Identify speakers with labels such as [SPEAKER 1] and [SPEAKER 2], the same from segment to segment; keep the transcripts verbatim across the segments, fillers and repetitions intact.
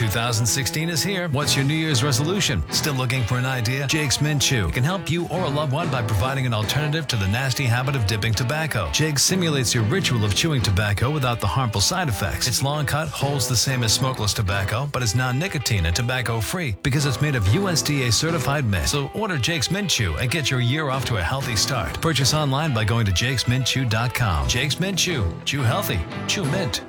[SPEAKER 1] two thousand sixteen is here. What's your New Year's resolution? Still looking for an idea? Jake's Mint Chew can help you or a loved one by providing an alternative to the nasty habit of dipping tobacco. Jake's simulates your ritual of chewing tobacco without the harmful side effects. Its long cut holds the same as smokeless tobacco, but is non-nicotine and tobacco-free because it's made of U S D A certified mint. So order Jake's Mint Chew and get your year off to a healthy start. Purchase online by going to jakes mint chew dot com. Jake's Mint Chew. Chew healthy. Chew mint.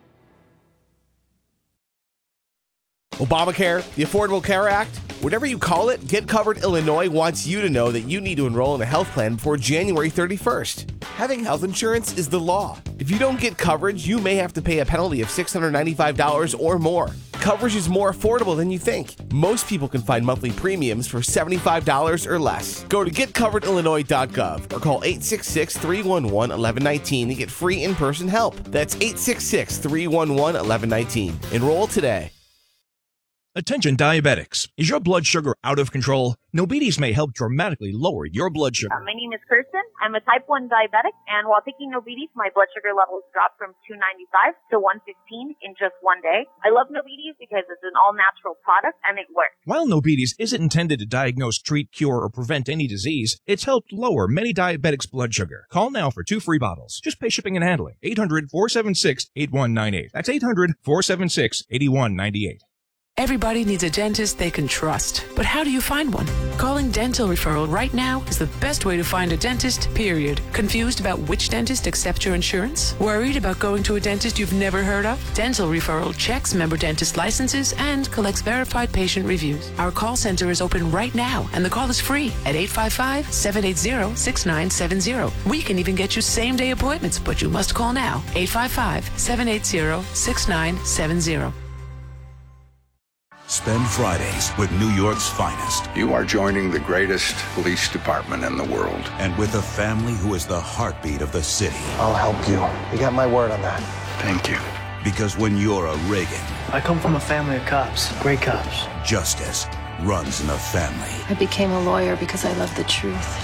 [SPEAKER 2] Obamacare, the Affordable Care Act, whatever you call it, Get Covered Illinois wants you to know that you need to enroll in a health plan before January thirty-first. Having health insurance is the law. If you don't get coverage, you may have to pay a penalty of six hundred ninety-five dollars or more. Coverage is more affordable than you think. Most people can find monthly premiums for seventy-five dollars or less. Go to get covered illinois dot gov or call eight six six, three one one, one one one nine to get free in-person help. That's eight six six, three one one, one one one nine. Enroll today.
[SPEAKER 3] Attention diabetics. Is your blood sugar out of control? Nobides may help dramatically lower your blood sugar.
[SPEAKER 4] Uh, my name is Kirsten. I'm a type one diabetic, and while taking Nobides, my blood sugar levels dropped from two ninety-five to one fifteen in just one day. I love Nobides because it's an all-natural product, and it works.
[SPEAKER 3] While Nobides isn't intended to diagnose, treat, cure, or prevent any disease, it's helped lower many diabetics' blood sugar. Call now for two free bottles. Just pay shipping and handling. eight hundred, four seven six, eight one nine eight. That's eight hundred, four seven six, eight one nine eight.
[SPEAKER 5] Everybody needs a dentist they can trust. But how do you find one? Calling Dental Referral right now is the best way to find a dentist, period. Confused about which dentist accepts your insurance? Worried about going to a dentist you've never heard of? Dental Referral checks member dentist licenses and collects verified patient reviews. Our call center is open right now, and the call is free at eight five five, seven eight zero, six nine seven zero. We can even get you same-day appointments, but you must call now. eight five five, seven eight zero, six nine seven zero.
[SPEAKER 6] Spend Fridays with New York's finest.
[SPEAKER 7] You are joining the greatest police department in the world.
[SPEAKER 6] And with a family who is the heartbeat of the city.
[SPEAKER 8] I'll help you. You got my word on that.
[SPEAKER 7] Thank you.
[SPEAKER 6] Because when you're a Reagan...
[SPEAKER 9] I come from a family of cops. Great cops.
[SPEAKER 6] Justice runs in the family.
[SPEAKER 10] I became a lawyer because I love the truth.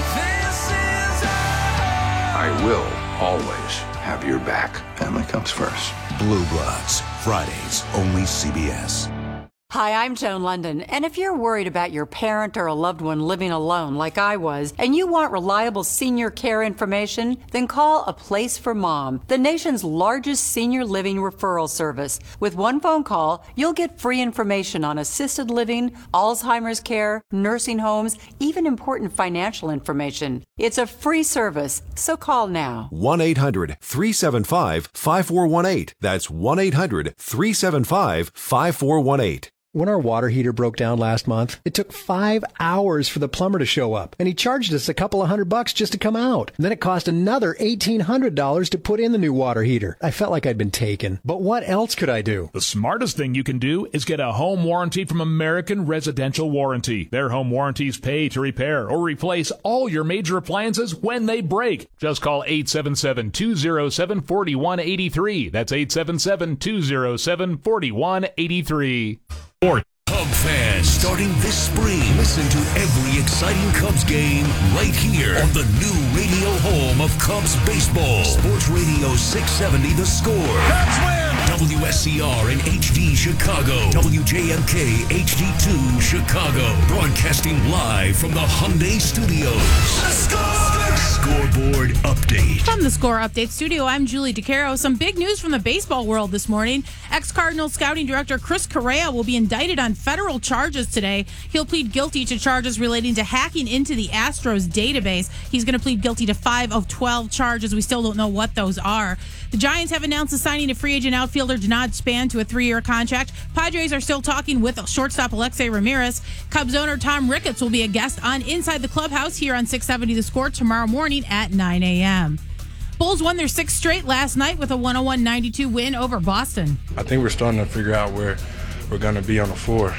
[SPEAKER 7] I will always have your back. Family comes first.
[SPEAKER 6] Blue Bloods. Fridays, only C B S.
[SPEAKER 11] Hi, I'm Joan London, and if you're worried about your parent or a loved one living alone like I was, and you want reliable senior care information, then call A Place for Mom, the nation's largest senior living referral service. With one phone call, you'll get free information on assisted living, Alzheimer's care, nursing homes, even important financial information. It's a free service, so call now.
[SPEAKER 12] one eight hundred, three seven five, five four one eight. That's one eight hundred, three seven five, five four one eight.
[SPEAKER 13] When our water heater broke down last month, it took five hours for the plumber to show up, and he charged us a couple of hundred bucks just to come out. And then it cost another eighteen hundred dollars to put in the new water heater. I felt like I'd been taken. But what else could I do?
[SPEAKER 14] The smartest thing you can do is get a home warranty from American Residential Warranty. Their home warranties pay to repair or replace all your major appliances when they break. Just call eight seven seven, two oh seven, four one eight three. That's eight seven seven, two oh seven, four one eight three.
[SPEAKER 6] Cub fans, starting this spring, listen to every exciting Cubs game right here on the new radio home of Cubs baseball. Sports Radio six seventy The Score. Cubs win! W S C R and H D Chicago. W J M K H D two Chicago. Broadcasting live from the Hyundai Studios. The Score! Scoreboard update.
[SPEAKER 15] From the Score Update studio, I'm Julie DeCaro. Some big news from the baseball world this morning. Ex-Cardinals scouting director Chris Correa will be indicted on federal charges today. He'll plead guilty to charges relating to hacking into the Astros database. He's going to plead guilty to five of twelve charges. We still don't know what those are. The Giants have announced the signing of free agent outfielder Denard Span to a three-year contract. Padres are still talking with shortstop Alexei Ramirez. Cubs owner Tom Ricketts will be a guest on Inside the Clubhouse here on six seventy The Score tomorrow morning at nine a.m. Bulls won their sixth straight last night with a one oh one ninety-two win over Boston.
[SPEAKER 16] I think we're starting to figure out where we're going to be on the floor.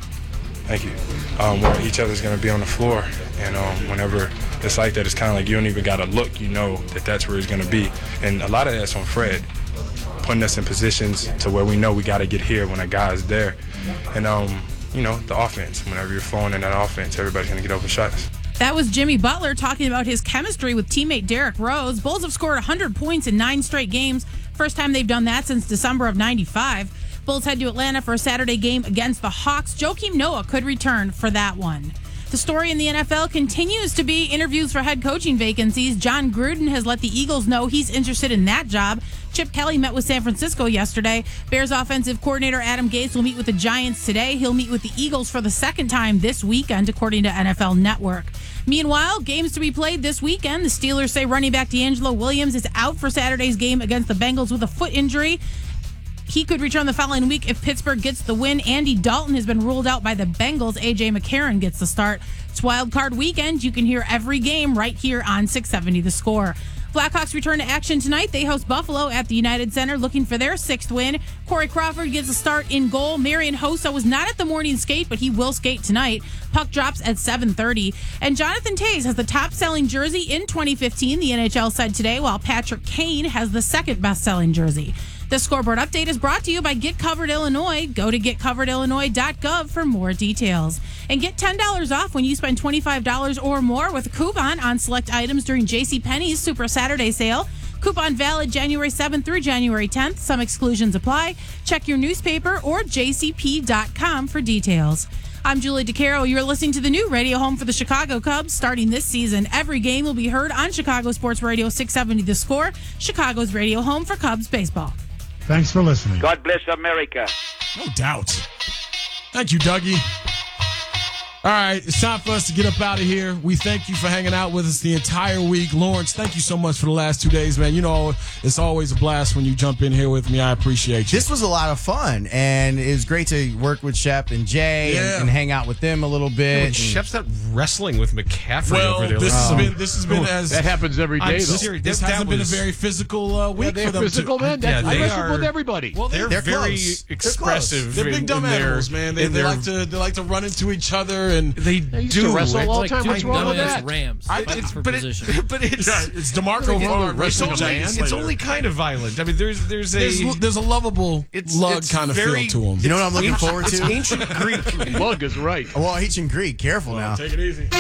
[SPEAKER 16] Thank you. Um, where each other's going to be on the floor. And um, whenever it's like that, it's kind of like you don't even got to look. You know that that's where he's going to be. And a lot of that's on Fred, putting us in positions to where we know we got to get here when a guy's there. And, um, you know, the offense. Whenever you're flowing in that offense, everybody's going to get open shots.
[SPEAKER 15] That was Jimmy Butler talking about his chemistry with teammate Derrick Rose. Bulls have scored one hundred points in nine straight games. First time they've done that since December of ninety-five. Bulls head to Atlanta for a Saturday game against the Hawks. Joakim Noah could return for that one. The story in the N F L continues to be interviews for head coaching vacancies. John Gruden has let the Eagles know he's interested in that job. Chip Kelly met with San Francisco yesterday. Bears offensive coordinator Adam Gase will meet with the Giants today. He'll meet with the Eagles for the second time this weekend, according to N F L Network. Meanwhile, games to be played this weekend. The Steelers say running back DeAngelo Williams is out for Saturday's game against the Bengals with a foot injury. He could return the following week if Pittsburgh gets the win. Andy Dalton has been ruled out by the Bengals. A J McCarron gets the start. It's Wild Card Weekend. You can hear every game right here on six seventy The Score. Blackhawks return to action tonight. They host Buffalo at the United Center, looking for their sixth win. Corey Crawford gets a start in goal. Marian Hossa was not at the morning skate, but he will skate tonight. Puck drops at seven thirty. And Jonathan Toews has the top-selling jersey in twenty fifteen, the N H L said today, while Patrick Kane has the second best-selling jersey. The scoreboard update is brought to you by Get Covered Illinois. Go to get covered illinois dot gov for more details. And get ten dollars off when you spend twenty-five dollars or more with a coupon on select items during JCPenney's Super Saturday sale. Coupon valid January seventh through January tenth. Some exclusions apply. Check your newspaper or j c p dot com for details. I'm Julie DeCaro. You're listening to the new radio home for the Chicago Cubs. Starting this season, every game will be heard on Chicago Sports Radio six seventy The Score, Chicago's radio home for Cubs baseball.
[SPEAKER 17] Thanks for listening.
[SPEAKER 18] God bless America.
[SPEAKER 19] No doubt. Thank you, Dougie. All right, it's time for us to get up out of here. We thank you for hanging out with us the entire week. Lawrence, thank you so much for the last two days, man. You know, it's always a blast when you jump in here with me. I appreciate you.
[SPEAKER 20] This was a lot of fun, and it was great to work with Shep and Jay
[SPEAKER 19] Yeah.
[SPEAKER 20] and, and hang out with them a little bit.
[SPEAKER 21] Yeah,
[SPEAKER 20] and-
[SPEAKER 21] Shep's not wrestling with McCaffrey
[SPEAKER 19] Well,
[SPEAKER 21] over there.
[SPEAKER 19] this
[SPEAKER 21] Like,
[SPEAKER 19] has
[SPEAKER 21] oh.
[SPEAKER 19] been this has been as
[SPEAKER 21] That happens every
[SPEAKER 19] I'm
[SPEAKER 21] day, though.
[SPEAKER 19] serious. This
[SPEAKER 21] That- that
[SPEAKER 19] hasn't been a
[SPEAKER 21] was-
[SPEAKER 19] very physical uh, week
[SPEAKER 21] they're
[SPEAKER 19] for them.
[SPEAKER 21] physical,
[SPEAKER 19] to,
[SPEAKER 21] man. That-
[SPEAKER 19] yeah,
[SPEAKER 21] I
[SPEAKER 19] they
[SPEAKER 21] wrestle
[SPEAKER 19] are,
[SPEAKER 21] with everybody.
[SPEAKER 19] Well, they're,
[SPEAKER 21] They're very
[SPEAKER 19] close.
[SPEAKER 21] expressive
[SPEAKER 19] They're, close. They're big
[SPEAKER 21] in-
[SPEAKER 19] dumb
[SPEAKER 21] in their-
[SPEAKER 19] animals, man. They,
[SPEAKER 21] in
[SPEAKER 19] they
[SPEAKER 21] their-
[SPEAKER 19] like to they like to run into each other, and
[SPEAKER 21] they
[SPEAKER 19] used
[SPEAKER 21] do
[SPEAKER 19] to wrestle
[SPEAKER 21] like-
[SPEAKER 19] all the
[SPEAKER 21] like
[SPEAKER 19] time. What's
[SPEAKER 21] doing
[SPEAKER 19] wrong with
[SPEAKER 21] dumbass
[SPEAKER 19] that?
[SPEAKER 21] Rams.
[SPEAKER 19] I,
[SPEAKER 21] Fighting
[SPEAKER 19] it's,
[SPEAKER 21] for
[SPEAKER 19] but,
[SPEAKER 21] position.
[SPEAKER 19] it, but it's
[SPEAKER 21] Yeah,
[SPEAKER 19] it's DeMarco
[SPEAKER 21] It's
[SPEAKER 19] Farr
[SPEAKER 21] only,
[SPEAKER 19] wrestling
[SPEAKER 21] it's,
[SPEAKER 19] giants.
[SPEAKER 21] it's only kind of violent. I mean, there's there's a
[SPEAKER 19] There's, there's a lovable
[SPEAKER 21] it's,
[SPEAKER 19] lug
[SPEAKER 21] it's
[SPEAKER 19] kind of
[SPEAKER 21] very,
[SPEAKER 19] feel to him.
[SPEAKER 20] You know what I'm looking
[SPEAKER 21] ancient-
[SPEAKER 20] forward to?
[SPEAKER 21] It's ancient Greek.
[SPEAKER 17] Lug is right.
[SPEAKER 20] Well, ancient Greek. Careful
[SPEAKER 19] Well,
[SPEAKER 20] now.
[SPEAKER 19] take it easy.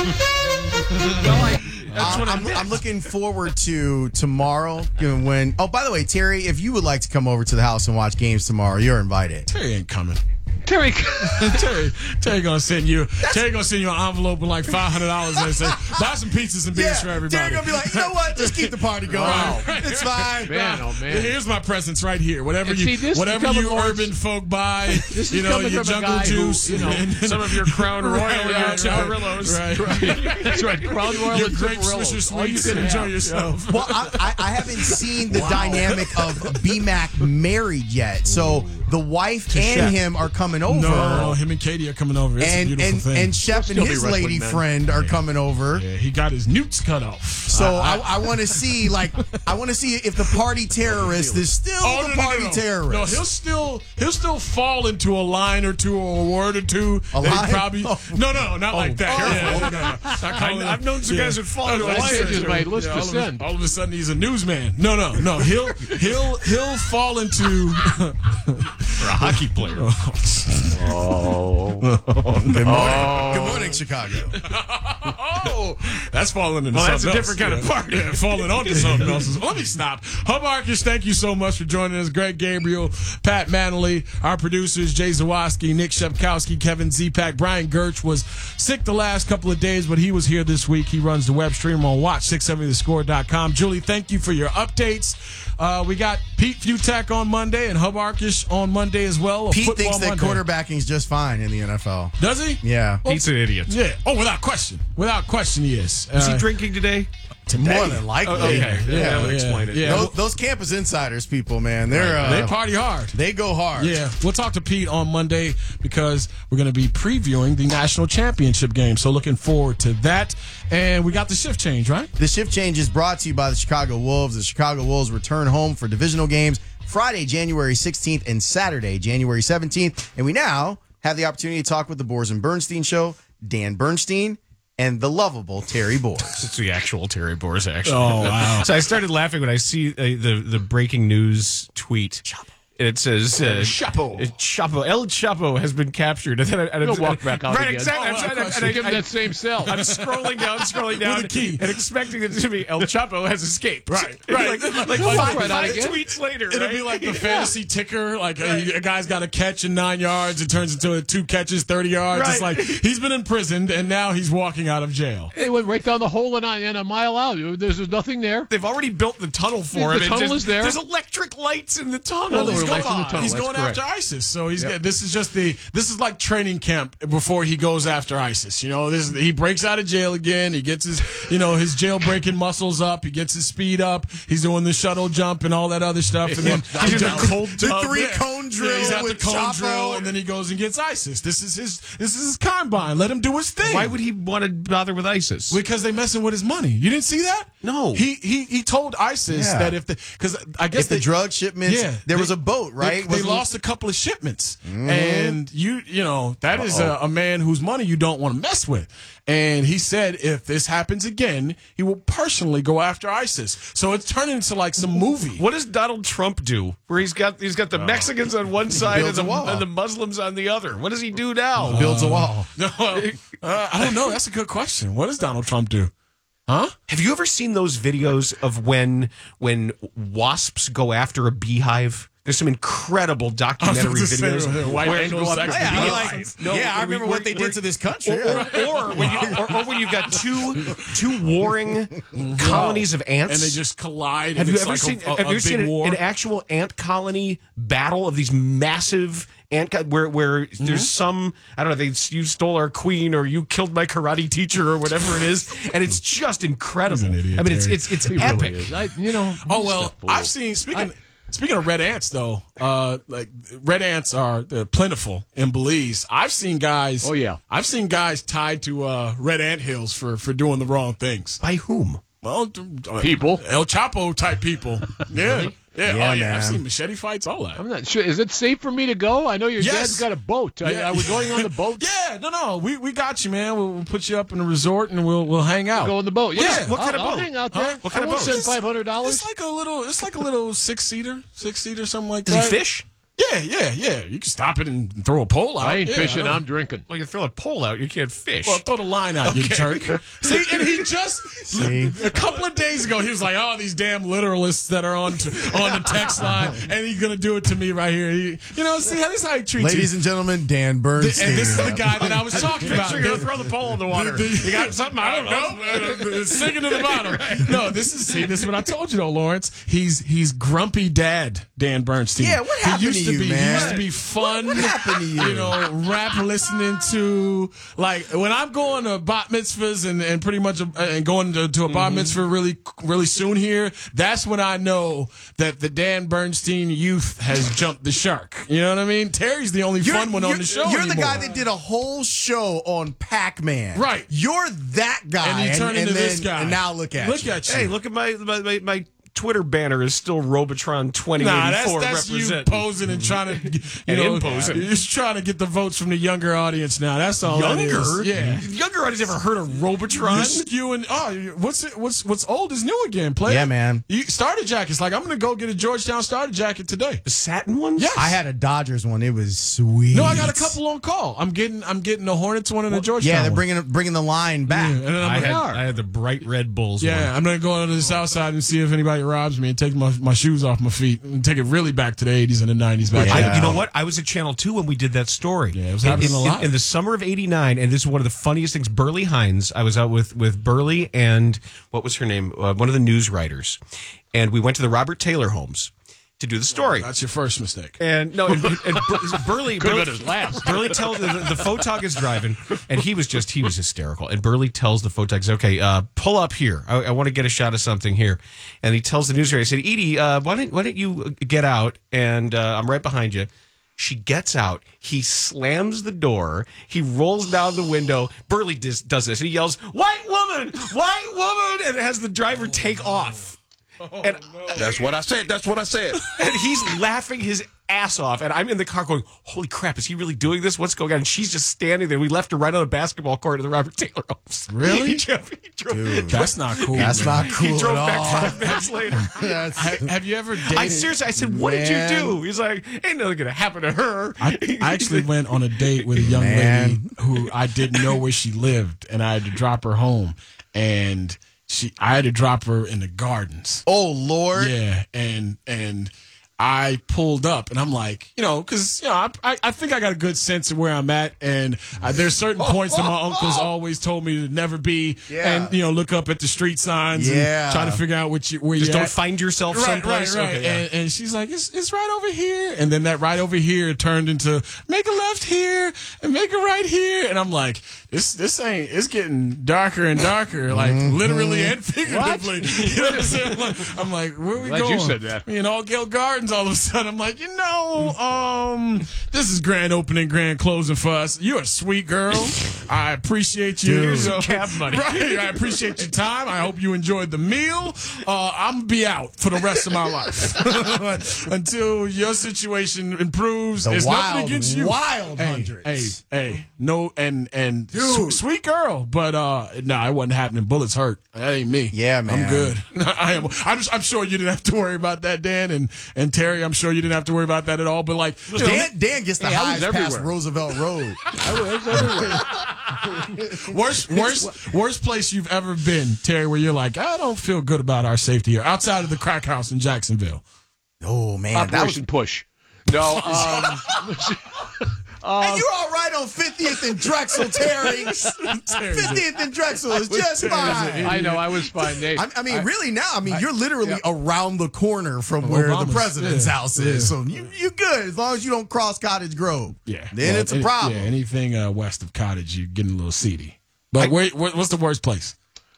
[SPEAKER 20] That's
[SPEAKER 21] what I
[SPEAKER 20] I'm,
[SPEAKER 21] meant.
[SPEAKER 20] I'm looking forward to tomorrow when. Oh, by the way, Terry, if you would like to come over to the house and watch games tomorrow, you're invited.
[SPEAKER 19] Terry ain't coming.
[SPEAKER 17] Terry,
[SPEAKER 19] Terry, Terry gonna send you. Terry gonna send you an envelope with like five hundred dollars and say, buy some pizzas and beers
[SPEAKER 20] Yeah,
[SPEAKER 19] for everybody.
[SPEAKER 20] Terry gonna be like, you know what? Just keep the party going.
[SPEAKER 19] Wow.
[SPEAKER 20] It's fine.
[SPEAKER 17] Man, oh, man.
[SPEAKER 19] Here's my presents right here. Whatever
[SPEAKER 17] And
[SPEAKER 19] you,
[SPEAKER 17] see, this is
[SPEAKER 19] whatever
[SPEAKER 17] coming,
[SPEAKER 19] you
[SPEAKER 17] Lawrence,
[SPEAKER 19] urban folk buy,
[SPEAKER 17] this is
[SPEAKER 19] you know,
[SPEAKER 17] coming
[SPEAKER 19] your
[SPEAKER 17] from a
[SPEAKER 19] jungle
[SPEAKER 17] guy who,
[SPEAKER 19] juice,
[SPEAKER 17] you know,
[SPEAKER 19] and
[SPEAKER 21] some of your Crown Royal
[SPEAKER 19] Right,
[SPEAKER 21] and your
[SPEAKER 19] right,
[SPEAKER 21] Tamarillos.
[SPEAKER 19] Right, right.
[SPEAKER 17] That's right. Crown Royal
[SPEAKER 19] Your
[SPEAKER 17] and
[SPEAKER 19] grape
[SPEAKER 17] Tamarillos.
[SPEAKER 19] Swisher
[SPEAKER 17] All you
[SPEAKER 19] sweets.
[SPEAKER 17] can
[SPEAKER 19] Enjoy
[SPEAKER 17] have.
[SPEAKER 19] yourself.
[SPEAKER 20] Well, I, I, I haven't seen the dynamic of B-Mac married yet. So the wife
[SPEAKER 19] To
[SPEAKER 20] and
[SPEAKER 19] Shep.
[SPEAKER 20] him are coming over.
[SPEAKER 19] No, him and Katie are coming over. It's a
[SPEAKER 20] and
[SPEAKER 19] beautiful
[SPEAKER 20] and,
[SPEAKER 19] thing.
[SPEAKER 20] and Shep and
[SPEAKER 17] Still be
[SPEAKER 20] his
[SPEAKER 17] wrestling
[SPEAKER 20] lady
[SPEAKER 17] men.
[SPEAKER 20] friend are
[SPEAKER 19] Yeah.
[SPEAKER 20] coming over.
[SPEAKER 19] Yeah, he got his newts cut off.
[SPEAKER 20] So I, I want to see, like, I want to see if the party terrorist is still
[SPEAKER 19] Oh,
[SPEAKER 20] the
[SPEAKER 19] no, no,
[SPEAKER 20] party
[SPEAKER 19] no, no.
[SPEAKER 20] terrorist.
[SPEAKER 19] No, he'll still he'll still fall into a line or two or a word or two.
[SPEAKER 20] A
[SPEAKER 19] that he
[SPEAKER 20] line?
[SPEAKER 19] Probably
[SPEAKER 20] Oh.
[SPEAKER 19] no, no, not like that.
[SPEAKER 20] careful.
[SPEAKER 19] Yeah, no, no, no. Not calling
[SPEAKER 21] I- I've known some
[SPEAKER 19] yeah.
[SPEAKER 21] guys who'd fall into
[SPEAKER 19] Oh,
[SPEAKER 21] a
[SPEAKER 19] no,
[SPEAKER 21] line
[SPEAKER 19] that's
[SPEAKER 21] or
[SPEAKER 19] it.
[SPEAKER 21] two.
[SPEAKER 17] My list
[SPEAKER 19] Yeah,
[SPEAKER 17] to
[SPEAKER 19] all, of
[SPEAKER 17] send.
[SPEAKER 19] a, all of a sudden he's a newsman. No, no, no. He'll he'll he'll fall into
[SPEAKER 21] For a hockey player.
[SPEAKER 17] Oh.
[SPEAKER 20] Good morning. Good morning, Chicago.
[SPEAKER 19] Oh, that's falling into
[SPEAKER 21] Well, that's
[SPEAKER 19] something
[SPEAKER 21] a different
[SPEAKER 19] else.
[SPEAKER 21] kind of
[SPEAKER 19] Yeah.
[SPEAKER 21] party.
[SPEAKER 19] Yeah, falling onto something else. Let me stop. Hub Arcus, thank you so much for joining us. Greg Gabriel, Pat Manley, our producers, Jay Zawoski, Nick Shepkowski, Kevin Zepak. Brian Gertz was sick the last couple of days, but he was here this week. He runs the web stream on watch six seventy the score dot com. Julie, thank you for your updates. Uh, we got Pete Futek on Monday and Hub Arcus on Monday as well.
[SPEAKER 20] Pete
[SPEAKER 19] Football
[SPEAKER 20] thinks that
[SPEAKER 19] Monday.
[SPEAKER 20] quarterbacking is just fine in the N F L.
[SPEAKER 19] Does he?
[SPEAKER 20] Yeah.
[SPEAKER 19] Well,
[SPEAKER 21] Pete's an idiot.
[SPEAKER 19] Yeah. Oh, without question. Without question, he is.
[SPEAKER 21] Is
[SPEAKER 19] Uh,
[SPEAKER 21] he drinking today?
[SPEAKER 20] More than likely.
[SPEAKER 21] Oh, okay. Yeah,
[SPEAKER 19] Yeah,
[SPEAKER 21] that would
[SPEAKER 19] yeah,
[SPEAKER 21] explain it.
[SPEAKER 19] yeah.
[SPEAKER 20] Those, those campus insiders people, man, they're uh,
[SPEAKER 19] They party hard.
[SPEAKER 20] They go hard.
[SPEAKER 19] Yeah, we'll talk to Pete on Monday because we're going to be previewing the national championship game. So looking forward to that. And we got the shift change, right?
[SPEAKER 20] The shift change is brought to you by the Chicago Wolves. The Chicago Wolves return home for divisional games Friday, January sixteenth, and Saturday, January seventeenth. And we now have the opportunity to talk with the Boers and Bernstein Show, Dan Bernstein, and the lovable Terry Boers.
[SPEAKER 21] It's the actual Terry Boers, actually.
[SPEAKER 19] Oh, wow.
[SPEAKER 21] So I started laughing when I see uh, the the breaking news tweet.
[SPEAKER 18] and it says uh,
[SPEAKER 21] Chapo.
[SPEAKER 18] Chapo. El Chapo has been captured. And then I, and
[SPEAKER 21] He'll
[SPEAKER 18] I'm,
[SPEAKER 21] walk back out
[SPEAKER 18] right,
[SPEAKER 21] again.
[SPEAKER 18] exactly.
[SPEAKER 21] Oh,
[SPEAKER 18] I'm,
[SPEAKER 21] wow.
[SPEAKER 18] I'm, and I,
[SPEAKER 21] Give him
[SPEAKER 18] I,
[SPEAKER 21] that same cell.
[SPEAKER 18] I'm scrolling down, scrolling down,
[SPEAKER 19] With a key.
[SPEAKER 18] and expecting it to be El Chapo has escaped.
[SPEAKER 19] Right, right.
[SPEAKER 18] Like, like
[SPEAKER 19] Oh,
[SPEAKER 18] five,
[SPEAKER 19] right,
[SPEAKER 18] five
[SPEAKER 19] again.
[SPEAKER 18] tweets later,
[SPEAKER 19] It'll
[SPEAKER 18] right?
[SPEAKER 19] be like the fantasy ticker. Like a, a guy's got a catch in nine yards. It turns into a two catches, thirty yards.
[SPEAKER 18] Right.
[SPEAKER 19] It's like he's been imprisoned and now he's walking out of jail.
[SPEAKER 21] They went right down the hole and, and a mile out. There's, there's nothing there.
[SPEAKER 18] They've already built the tunnel for
[SPEAKER 21] The
[SPEAKER 18] him. It
[SPEAKER 21] tunnel
[SPEAKER 18] just-
[SPEAKER 21] is there.
[SPEAKER 18] There's electric lights in the tunnel.
[SPEAKER 19] Well, he's
[SPEAKER 21] Lights
[SPEAKER 19] going,
[SPEAKER 21] in the tunnel,
[SPEAKER 19] he's
[SPEAKER 21] that's
[SPEAKER 19] going
[SPEAKER 21] correct.
[SPEAKER 19] after ISIS, so he's
[SPEAKER 21] Yep.
[SPEAKER 19] got, this is just the this is like training camp before he goes after ISIS. You know, this he breaks out of jail again. He gets his you know his jailbreaking muscles up. He gets his speed up. He's doing the shuttle jump and all that other stuff. And then
[SPEAKER 20] He's
[SPEAKER 19] he's
[SPEAKER 20] doing
[SPEAKER 19] got
[SPEAKER 20] the cold- the three cone drill
[SPEAKER 19] he's at the
[SPEAKER 20] with
[SPEAKER 19] cone
[SPEAKER 20] Chapo.
[SPEAKER 19] drill, and then he goes and gets ISIS. This is his this is his combine. Let him do his thing.
[SPEAKER 18] Why would he want to bother with ISIS?
[SPEAKER 19] Because they messing with his money. You didn't see that?
[SPEAKER 18] No.
[SPEAKER 19] He he he told ISIS
[SPEAKER 20] Yeah.
[SPEAKER 19] that if the because I guess
[SPEAKER 20] If the
[SPEAKER 19] they,
[SPEAKER 20] drug shipments,
[SPEAKER 19] Yeah,
[SPEAKER 20] there
[SPEAKER 19] they-
[SPEAKER 20] was a boat, right?
[SPEAKER 19] They, they
[SPEAKER 20] Wasn't-
[SPEAKER 19] lost a couple of shipments,
[SPEAKER 20] Mhm.
[SPEAKER 19] and you you know that is a,
[SPEAKER 20] Uh-oh.
[SPEAKER 19] a man whose money you don't want to mess with. And he said if this happens again, he will personally go after ISIS. So it's turning into like some movie.
[SPEAKER 18] What does Donald Trump do? Where he's got he's got the Mexicans on one side and
[SPEAKER 20] Builds a
[SPEAKER 18] the,
[SPEAKER 20] wall.
[SPEAKER 18] and the Muslims on the other. What does he do now?
[SPEAKER 20] Builds a wall.
[SPEAKER 19] No, uh, I don't know. That's a good question. What does Donald Trump do? Huh?
[SPEAKER 18] Have you ever seen those videos of when when wasps go after a beehive? There's some incredible documentary
[SPEAKER 19] was about to say,
[SPEAKER 18] videos.
[SPEAKER 19] uh, white
[SPEAKER 18] where-
[SPEAKER 19] Anglo-Saxon
[SPEAKER 18] Yeah,
[SPEAKER 19] beehive.
[SPEAKER 20] like-
[SPEAKER 18] no,
[SPEAKER 20] yeah, I
[SPEAKER 18] where-
[SPEAKER 20] remember
[SPEAKER 18] where-
[SPEAKER 20] what they
[SPEAKER 18] where-
[SPEAKER 20] did to this country.
[SPEAKER 18] Or, or, when you, or, or when you've got two two warring colonies of ants,
[SPEAKER 19] And they just collide.
[SPEAKER 18] Have
[SPEAKER 19] and
[SPEAKER 18] you
[SPEAKER 19] it's
[SPEAKER 18] ever
[SPEAKER 19] like
[SPEAKER 18] seen?
[SPEAKER 19] a, a,
[SPEAKER 18] have you
[SPEAKER 19] a
[SPEAKER 18] ever
[SPEAKER 19] big
[SPEAKER 18] seen an,
[SPEAKER 19] war?
[SPEAKER 18] an actual ant colony battle of these massive ant co- where where
[SPEAKER 19] Mm-hmm.
[SPEAKER 18] there's some I don't know, they you stole our queen or you killed my karate teacher or whatever it is, and it's just incredible.
[SPEAKER 19] He's an idiot,
[SPEAKER 18] I mean, it's
[SPEAKER 19] Terry.
[SPEAKER 18] it's it's
[SPEAKER 21] He
[SPEAKER 18] epic.
[SPEAKER 21] really is. I, you know.
[SPEAKER 19] Oh
[SPEAKER 21] he's
[SPEAKER 19] well,
[SPEAKER 21] a fool.
[SPEAKER 19] I've seen speaking speaking of red ants though. Uh, like red ants are they're plentiful in Belize. I've seen guys.
[SPEAKER 21] Oh, yeah.
[SPEAKER 19] I've seen guys tied to uh, red ant hills for for doing the wrong things.
[SPEAKER 18] By whom?
[SPEAKER 19] Well, d- uh,
[SPEAKER 21] People.
[SPEAKER 19] El Chapo type people. Yeah, yeah,
[SPEAKER 20] Yeah,
[SPEAKER 19] oh yeah.
[SPEAKER 20] man.
[SPEAKER 19] I've seen machete fights, all that.
[SPEAKER 21] I'm not sure. Is it safe for me to go? I know your
[SPEAKER 19] Yes.
[SPEAKER 21] dad's got a boat. Are-
[SPEAKER 19] Yeah.
[SPEAKER 21] Are we going on the boat?
[SPEAKER 19] Yeah, no, no, we we got you, man. We'll, we'll put you up in a resort and we'll we'll hang out.
[SPEAKER 21] Go on the boat.
[SPEAKER 19] What
[SPEAKER 21] Yeah.
[SPEAKER 19] is- what
[SPEAKER 21] I'll,
[SPEAKER 19] kind of
[SPEAKER 21] I'll
[SPEAKER 19] boat?
[SPEAKER 21] hang out
[SPEAKER 19] Huh?
[SPEAKER 21] there.
[SPEAKER 19] What kind
[SPEAKER 21] I
[SPEAKER 19] of
[SPEAKER 21] won't
[SPEAKER 19] boat?
[SPEAKER 21] send five hundred dollars.
[SPEAKER 19] It's like a little, it's like a little six seater, six seater, something like
[SPEAKER 18] Does
[SPEAKER 19] that.
[SPEAKER 18] he fish?
[SPEAKER 19] Yeah, yeah, yeah. You can stop it and throw a pole out.
[SPEAKER 21] I ain't
[SPEAKER 19] Yeah,
[SPEAKER 21] fishing.
[SPEAKER 19] I
[SPEAKER 21] I'm drinking.
[SPEAKER 18] Well, you throw a pole out, you can't fish.
[SPEAKER 19] Well, throw the line out, you jerk. See, and he just
[SPEAKER 20] See?
[SPEAKER 19] a couple of days ago, he was like, "Oh, these damn literalists that are on t- on the text line, and he's gonna do it to me right here." He, you know, see how this is how he treats
[SPEAKER 20] Ladies
[SPEAKER 19] you.
[SPEAKER 20] and gentlemen, Dan Bernstein.
[SPEAKER 19] And this is the guy that I was talking about.
[SPEAKER 18] You're gonna throw the pole in the water.
[SPEAKER 19] The- the-
[SPEAKER 18] You got something?
[SPEAKER 19] I don't know. It's sinking to the bottom. No, this is see. This is what I told you though, Lawrence. He's he's grumpy dad, Dan Bernstein.
[SPEAKER 20] Yeah, what
[SPEAKER 19] he
[SPEAKER 20] happened
[SPEAKER 19] used
[SPEAKER 20] to you,
[SPEAKER 19] be,
[SPEAKER 20] man?
[SPEAKER 19] He used to be fun.
[SPEAKER 20] What happened to you?
[SPEAKER 19] You know, rap listening to like when I'm going to bat mitzvahs and, and pretty much uh, and going to, to a bat mitzvah really really soon here. That's when I know that the Dan Bernstein youth has jumped the shark. You know what I mean? Terry's the only fun one on the show.
[SPEAKER 20] You're the
[SPEAKER 19] anymore.
[SPEAKER 20] guy that did a whole show on Pac-Man.
[SPEAKER 19] Right.
[SPEAKER 20] You're that guy.
[SPEAKER 19] And he turned into
[SPEAKER 20] then,
[SPEAKER 19] this guy.
[SPEAKER 20] And now look at
[SPEAKER 19] Look
[SPEAKER 20] you.
[SPEAKER 19] at you.
[SPEAKER 18] Hey, look at my my, my, my Twitter banner is still Robotron twenty
[SPEAKER 19] Nah, that's,
[SPEAKER 18] eighty-four
[SPEAKER 19] that's you
[SPEAKER 18] represent.
[SPEAKER 19] posing and trying to, you
[SPEAKER 18] And
[SPEAKER 19] know,
[SPEAKER 18] imposing.
[SPEAKER 19] you're just trying to get the votes from the younger audience now. That's all that
[SPEAKER 18] Younger?
[SPEAKER 19] is. Yeah.
[SPEAKER 18] Younger audience ever heard of Robotron?
[SPEAKER 19] You're skewing. Oh, what's it, what's what's old is new again. Play.
[SPEAKER 20] Yeah, man.
[SPEAKER 19] You starter jackets. Like I'm gonna go get a Georgetown starter jacket today.
[SPEAKER 18] The satin ones?
[SPEAKER 19] Yes.
[SPEAKER 20] I had a Dodgers one. It was sweet.
[SPEAKER 19] No, I got a couple on call. I'm getting I'm getting the Hornets one and a Georgetown.
[SPEAKER 20] Yeah, they're
[SPEAKER 19] one.
[SPEAKER 20] bringing bringing the line back.
[SPEAKER 19] Yeah, and then I'm
[SPEAKER 18] I
[SPEAKER 19] gonna-
[SPEAKER 18] had, I had the bright red Bulls
[SPEAKER 19] Yeah,
[SPEAKER 18] one.
[SPEAKER 19] I'm gonna go on to the south side and see if anybody robs me and take my, my shoes off my feet and take it really back to the eighties and the nineties back.
[SPEAKER 18] I,
[SPEAKER 19] then.
[SPEAKER 18] you know what? I was at Channel two when we did that story.
[SPEAKER 19] Yeah, it was
[SPEAKER 18] In-
[SPEAKER 19] happening
[SPEAKER 18] in,
[SPEAKER 19] a lot.
[SPEAKER 18] In, in the summer of eighty-nine, and this is one of the funniest things, Burley Hines, I was out with, with Burley and, what was her name? Uh, one of the news writers. And we went to the Robert Taylor homes to do the story.
[SPEAKER 19] That's your first mistake.
[SPEAKER 18] And no, and, and Bur- Burley,
[SPEAKER 21] Could have
[SPEAKER 18] Burley,
[SPEAKER 21] been his last.
[SPEAKER 18] Burley tells the, the photog is driving, and he was just he was hysterical. And Burley tells the photog, "Okay, uh, pull up here. I, I want to get a shot of something here." And he tells the news writer, "I said, Edie, uh, why don't why don't you get out? And uh, I'm right behind you." She gets out. He slams the door. He rolls down the window. Burley does, does this, and he yells, "White woman! White woman!" And has the driver take off. And
[SPEAKER 22] That's what I said. That's what I said.
[SPEAKER 18] and he's laughing his ass off, and I'm in the car going, holy crap, is he really doing this? What's going on? And she's just standing there. We left her right on the basketball court of the Robert Taylor homes.
[SPEAKER 19] Really?
[SPEAKER 18] He drove, he drove,
[SPEAKER 19] Dude, that's not cool.
[SPEAKER 20] That's
[SPEAKER 19] man.
[SPEAKER 20] not cool
[SPEAKER 18] He drove
[SPEAKER 20] at
[SPEAKER 18] back
[SPEAKER 20] all.
[SPEAKER 18] five minutes later.
[SPEAKER 19] Ha- have you ever dated?
[SPEAKER 18] I seriously, I said, what did
[SPEAKER 20] Man.
[SPEAKER 18] you do? He's like, ain't nothing gonna happen to her.
[SPEAKER 19] I, I actually went on a date with a young
[SPEAKER 20] Man.
[SPEAKER 19] lady who I didn't know where she lived, and I had to drop her home, and she I had to drop her in the gardens.
[SPEAKER 20] Oh Lord.
[SPEAKER 19] Yeah, and and I pulled up, and I'm like, you know, because you know, I, I I think I got a good sense of where I'm at, and uh, there's certain points that my uncles always told me to never be,
[SPEAKER 20] Yeah.
[SPEAKER 19] and you know, look up at the street signs
[SPEAKER 20] Yeah.
[SPEAKER 19] and try to figure out what you where
[SPEAKER 18] Just
[SPEAKER 19] you
[SPEAKER 18] don't
[SPEAKER 19] at.
[SPEAKER 18] find yourself
[SPEAKER 19] Right,
[SPEAKER 18] someplace.
[SPEAKER 19] right, right.
[SPEAKER 18] Okay, yeah.
[SPEAKER 19] and, and she's like, it's, it's right over here. And then that right over here turned into make a left here and make a right here. And I'm like, this this ain't, it's getting darker and darker, like literally and figuratively. You know what I'm saying? I'm like, I'm like, where are we
[SPEAKER 21] Glad
[SPEAKER 19] going?
[SPEAKER 21] you said that.
[SPEAKER 19] You know, Gale Gardens all of a sudden. I'm like, you know, um, this is grand opening, grand closing for us. You're a sweet girl. I appreciate you.
[SPEAKER 20] Dude.
[SPEAKER 19] you know,
[SPEAKER 18] Cab money.
[SPEAKER 19] Right. I appreciate your time. I hope you enjoyed the meal. Uh, I'm going to be out for the rest of my life until your situation improves.
[SPEAKER 20] The
[SPEAKER 19] It's
[SPEAKER 20] wild,
[SPEAKER 19] nothing against you.
[SPEAKER 20] wild
[SPEAKER 19] hey,
[SPEAKER 20] hundreds.
[SPEAKER 19] Hey, hey, no, and and
[SPEAKER 20] Dude.
[SPEAKER 19] su- sweet girl, but uh, no, it wasn't happening. Bullets hurt. That ain't me.
[SPEAKER 20] Yeah, man.
[SPEAKER 19] I'm good. I am. I'm, I'm sure you didn't have to worry about that, Dan, and and Terry. I'm sure you didn't have to worry about that at all. But like, you know,
[SPEAKER 20] Dan, Dan gets the
[SPEAKER 21] Hey, I was
[SPEAKER 20] highs past
[SPEAKER 21] everywhere.
[SPEAKER 20] Roosevelt Road.
[SPEAKER 21] I was everywhere.
[SPEAKER 19] worst, worst, worst place you've ever been, Terry, where you're like, I don't feel good about our safety here, outside of the crack house in Jacksonville.
[SPEAKER 20] Oh man, that was.
[SPEAKER 21] Operation Push. No, um,
[SPEAKER 20] And you all right on fiftieth and Drexel, Terry? fiftieth and Drexel is just fine.
[SPEAKER 21] I know, I was fine. They,
[SPEAKER 20] I, I mean,
[SPEAKER 21] I-
[SPEAKER 20] really now, I mean,
[SPEAKER 21] I-
[SPEAKER 20] you're literally
[SPEAKER 21] yeah.
[SPEAKER 20] around the corner from
[SPEAKER 19] Of
[SPEAKER 20] where
[SPEAKER 19] Obama's,
[SPEAKER 20] the president's
[SPEAKER 19] yeah,
[SPEAKER 20] house
[SPEAKER 19] yeah.
[SPEAKER 20] is. So you you good as long as you don't cross Cottage Grove.
[SPEAKER 19] Yeah,
[SPEAKER 20] Then
[SPEAKER 19] Well,
[SPEAKER 20] it's a
[SPEAKER 19] any-
[SPEAKER 20] problem.
[SPEAKER 19] Yeah, anything uh, west of Cottage, you're getting a little seedy. But wait, what, what's the worst place?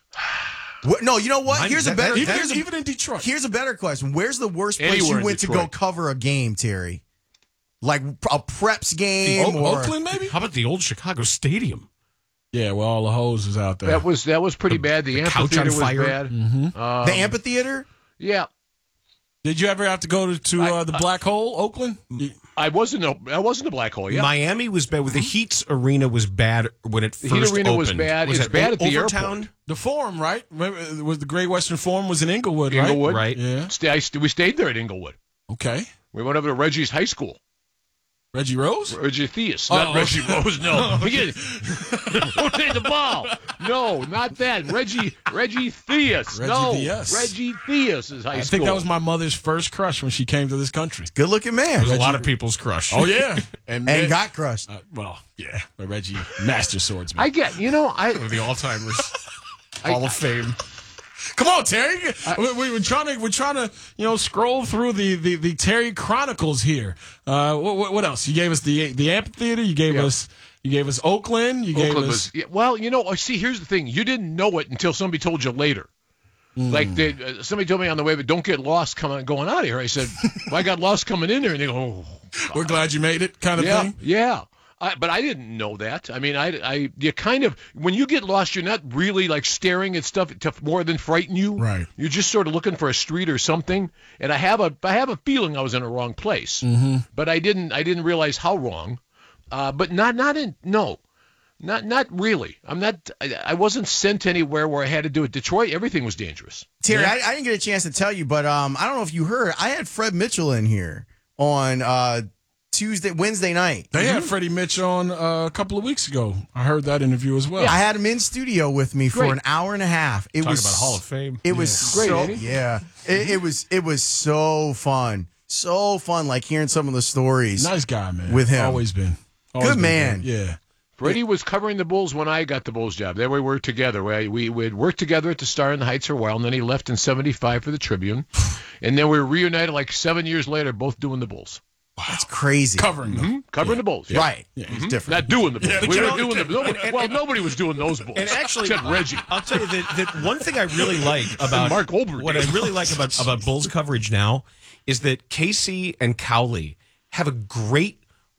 [SPEAKER 20] What- no, you know what?
[SPEAKER 18] Mine-
[SPEAKER 20] Here's a
[SPEAKER 18] that-
[SPEAKER 20] better.
[SPEAKER 19] Even,
[SPEAKER 20] here's, a,
[SPEAKER 19] even in Detroit.
[SPEAKER 20] here's a better question. Where's the worst place
[SPEAKER 21] Anywhere
[SPEAKER 20] you
[SPEAKER 21] in
[SPEAKER 20] went to
[SPEAKER 21] Detroit.
[SPEAKER 20] go cover a game, Terry? Like a preps game
[SPEAKER 19] O-
[SPEAKER 20] or
[SPEAKER 19] Oakland, maybe?
[SPEAKER 18] How about the old Chicago Stadium?
[SPEAKER 19] Yeah, well, all the hoes is out there.
[SPEAKER 21] that was that was pretty bad. The,
[SPEAKER 18] the couch
[SPEAKER 21] amphitheater
[SPEAKER 18] on
[SPEAKER 21] was
[SPEAKER 18] fire.
[SPEAKER 21] bad.
[SPEAKER 19] Mhm.
[SPEAKER 21] Um,
[SPEAKER 20] the amphitheater?
[SPEAKER 21] Yeah,
[SPEAKER 19] Did you ever have to go to, to uh, the Black Hole, Oakland? You-
[SPEAKER 21] I wasn't. A, I wasn't a black hole. Yeah,
[SPEAKER 18] Miami was bad. With the Heat's arena was bad when it
[SPEAKER 21] The
[SPEAKER 18] first
[SPEAKER 21] Heat arena
[SPEAKER 18] opened.
[SPEAKER 21] was bad.
[SPEAKER 18] Was
[SPEAKER 21] It's
[SPEAKER 18] it
[SPEAKER 21] bad at the
[SPEAKER 18] Overtown?
[SPEAKER 21] airport.
[SPEAKER 19] The Forum, right? Remember, it was the Great Western Forum was in Inglewood, right?
[SPEAKER 21] Inglewood.
[SPEAKER 18] Right.
[SPEAKER 19] Yeah.
[SPEAKER 21] Stay, I, st- we stayed there at Inglewood.
[SPEAKER 19] Okay.
[SPEAKER 21] We went over to Reggie's high school.
[SPEAKER 19] Reggie Rose?
[SPEAKER 21] Reggie Theus,
[SPEAKER 19] Oh,
[SPEAKER 21] not
[SPEAKER 19] okay.
[SPEAKER 21] Reggie Rose. No, Forget it. Don't take the ball. No, not that. Reggie Reggie Theus.
[SPEAKER 19] Reggie
[SPEAKER 21] no,
[SPEAKER 19] Theus.
[SPEAKER 21] Reggie Theus is high
[SPEAKER 19] I
[SPEAKER 21] school.
[SPEAKER 19] think that was my mother's first crush when she came to this country.
[SPEAKER 20] Good looking man.
[SPEAKER 18] It was a lot of people's crush.
[SPEAKER 19] Oh, yeah. And,
[SPEAKER 20] And got crushed.
[SPEAKER 19] Uh, well, yeah. But Reggie, master swordsman.
[SPEAKER 21] I get. You know, I
[SPEAKER 18] One of the all-timers. Hall of Fame.
[SPEAKER 19] Come on, Terry. we, we, we're trying to we're trying to you know scroll through the, the, the Terry Chronicles here. Uh, what, what else? You gave us the the amphitheater. You gave
[SPEAKER 21] Yeah.
[SPEAKER 19] us you gave us Oakland. You gave
[SPEAKER 21] Oakland
[SPEAKER 19] us
[SPEAKER 21] was. Yeah, well, you know, see, here's the thing. You didn't know it until somebody told you later.
[SPEAKER 19] Mm.
[SPEAKER 21] Like they, uh, somebody told me on the way, but don't get lost coming going out of here. I said, well, I got lost coming in there, and they go, oh,
[SPEAKER 19] we're glad you made it, kind of
[SPEAKER 21] yeah,
[SPEAKER 19] thing.
[SPEAKER 21] yeah. I, but I didn't know that. I mean, I, I, you kind of, when you get lost, you're not really like staring at stuff to more than frighten you.
[SPEAKER 19] Right.
[SPEAKER 21] You're just sort of looking for a street or something. And I have a, I have a feeling I was in a wrong place,
[SPEAKER 19] Mm-hmm.
[SPEAKER 21] but I didn't, I didn't realize how wrong. Uh, but not, not in, no, not, not really. I'm not, I, I wasn't sent anywhere where I had to do it. Detroit, everything was dangerous.
[SPEAKER 20] Terry,
[SPEAKER 21] Yeah.
[SPEAKER 20] I, I didn't get a chance to tell you, but um, I don't know if you heard. I had Fred Mitchell in here on uh, Tuesday, Wednesday night.
[SPEAKER 19] They had Freddie Mitch on uh, a couple of weeks ago. I heard that interview as well.
[SPEAKER 20] I had him in studio with me for
[SPEAKER 21] Great.
[SPEAKER 20] an hour and a half. It
[SPEAKER 18] Talk
[SPEAKER 20] was
[SPEAKER 18] about Hall of Fame.
[SPEAKER 20] It was
[SPEAKER 21] Great,
[SPEAKER 20] so
[SPEAKER 21] ain't he?
[SPEAKER 20] yeah. It, it was it was so fun, so fun. Like hearing some of the stories.
[SPEAKER 19] Nice guy, man.
[SPEAKER 20] With him.
[SPEAKER 19] Always been. Always
[SPEAKER 20] Good
[SPEAKER 19] been
[SPEAKER 20] man.
[SPEAKER 19] good. Yeah.
[SPEAKER 21] Freddie was covering the Bulls when I got the Bulls job. There we were together. We we would work together at the Star in the Heights for a while, and then he left in seventy-five for the Tribune. And then we were reunited like seven years later, both doing the Bulls.
[SPEAKER 20] That's crazy.
[SPEAKER 19] Covering them.
[SPEAKER 21] Mm-hmm. Covering the Bulls. Yeah.
[SPEAKER 20] Right.
[SPEAKER 19] Yeah.
[SPEAKER 20] It's different.
[SPEAKER 21] Not doing the Bulls.
[SPEAKER 18] Yeah, but
[SPEAKER 21] we
[SPEAKER 18] you
[SPEAKER 21] were
[SPEAKER 18] know-
[SPEAKER 21] doing the Bulls.
[SPEAKER 18] and-
[SPEAKER 21] Well,
[SPEAKER 18] and-
[SPEAKER 21] nobody was doing those Bulls.
[SPEAKER 18] And actually,
[SPEAKER 21] except Reggie.
[SPEAKER 18] I'll tell you that, that one thing I really like about
[SPEAKER 21] Mark Olberg.
[SPEAKER 18] what I really like about, about Bulls coverage now is that Casey and Cowley have a great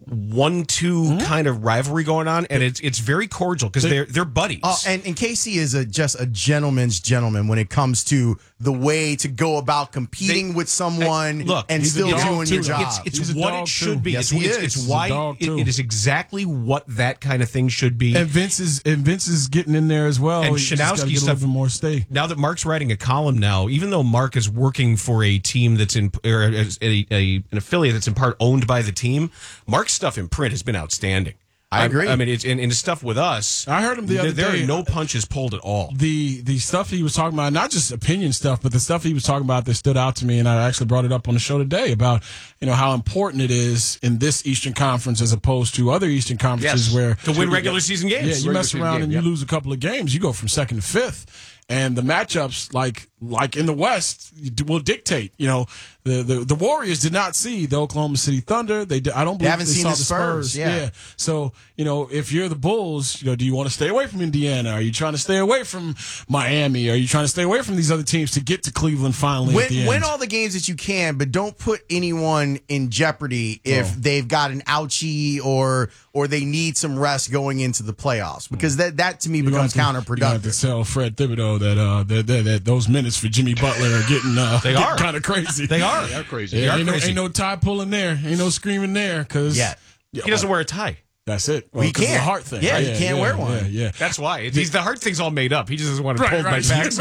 [SPEAKER 18] one two mm-hmm. kind of rivalry going on, and it's it's very cordial because they're they're buddies.
[SPEAKER 20] Uh, and, and Casey is a just a gentleman's gentleman when it comes to the way to go about competing they, with someone
[SPEAKER 18] they, look,
[SPEAKER 20] and still doing your job.
[SPEAKER 18] It's, it's what it should
[SPEAKER 19] too.
[SPEAKER 18] be.
[SPEAKER 20] Yes,
[SPEAKER 18] it's,
[SPEAKER 20] he
[SPEAKER 18] it's,
[SPEAKER 20] is.
[SPEAKER 18] it's why it, it is exactly what that kind of thing should be.
[SPEAKER 19] And Vince is and Vince is getting in there as well.
[SPEAKER 18] And
[SPEAKER 19] Shanowski
[SPEAKER 18] stuff.
[SPEAKER 19] More stay.
[SPEAKER 18] Now that Mark's writing a column now, even though Mark is working for a team that's in or a, a, a an affiliate that's in part owned by the team, Mark's stuff in print has been outstanding.
[SPEAKER 20] I agree.
[SPEAKER 18] I, I mean, it's in, in the stuff with us.
[SPEAKER 19] I heard him the other
[SPEAKER 18] there
[SPEAKER 19] day.
[SPEAKER 18] There are no punches pulled at all.
[SPEAKER 19] The the stuff he was talking about, not just opinion stuff, but the stuff he was talking about that stood out to me, and I actually brought it up on the show today about you know how important it is in this Eastern Conference as opposed to other Eastern Conferences
[SPEAKER 18] yes.
[SPEAKER 19] where
[SPEAKER 18] to win regular season games.
[SPEAKER 19] Yeah, you
[SPEAKER 18] regular
[SPEAKER 19] mess around
[SPEAKER 18] game,
[SPEAKER 19] and
[SPEAKER 18] yeah.
[SPEAKER 19] you lose a couple of games, you go from second to fifth. And the matchups, like like in the West, will dictate. You know, the, the, the Warriors did not see the Oklahoma City Thunder. They I don't believe
[SPEAKER 20] they haven't
[SPEAKER 19] they
[SPEAKER 20] seen
[SPEAKER 19] saw
[SPEAKER 20] the Spurs.
[SPEAKER 19] Spurs.
[SPEAKER 20] Yeah.
[SPEAKER 19] yeah. So you know, if you're the Bulls, you know, do you want to stay away from Indiana? Are you trying to stay away from Miami? Are you trying to stay away from these other teams to get to Cleveland finally?
[SPEAKER 20] Win,
[SPEAKER 19] at the end?
[SPEAKER 20] win all the games that you can, but don't put anyone in jeopardy if
[SPEAKER 19] Oh.
[SPEAKER 20] they've got an ouchie or or they need some rest going into the playoffs. Because that that to me
[SPEAKER 19] You
[SPEAKER 20] becomes
[SPEAKER 19] have to,
[SPEAKER 20] counterproductive.
[SPEAKER 19] You have to tell Fred Thibodeau that uh that, that, that those minutes for Jimmy Butler are getting uh
[SPEAKER 18] They are.
[SPEAKER 19] kind of crazy.
[SPEAKER 18] They are.
[SPEAKER 21] They're crazy.
[SPEAKER 19] Yeah,
[SPEAKER 18] They are
[SPEAKER 19] ain't, no,
[SPEAKER 18] crazy.
[SPEAKER 19] ain't no tie pulling there. Ain't no screaming there. Cause
[SPEAKER 20] Yeah.
[SPEAKER 18] He doesn't wear a tie.
[SPEAKER 19] That's it.
[SPEAKER 20] Well, he
[SPEAKER 19] 'cause of
[SPEAKER 20] can't.
[SPEAKER 19] the heart thing.
[SPEAKER 20] Yeah,
[SPEAKER 19] right?
[SPEAKER 20] he can't
[SPEAKER 19] yeah,
[SPEAKER 20] wear one.
[SPEAKER 19] Yeah, yeah.
[SPEAKER 18] That's why. It's, he's, the heart thing's all made up. He just doesn't want to
[SPEAKER 19] Right,
[SPEAKER 18] pull
[SPEAKER 19] right.
[SPEAKER 18] my back.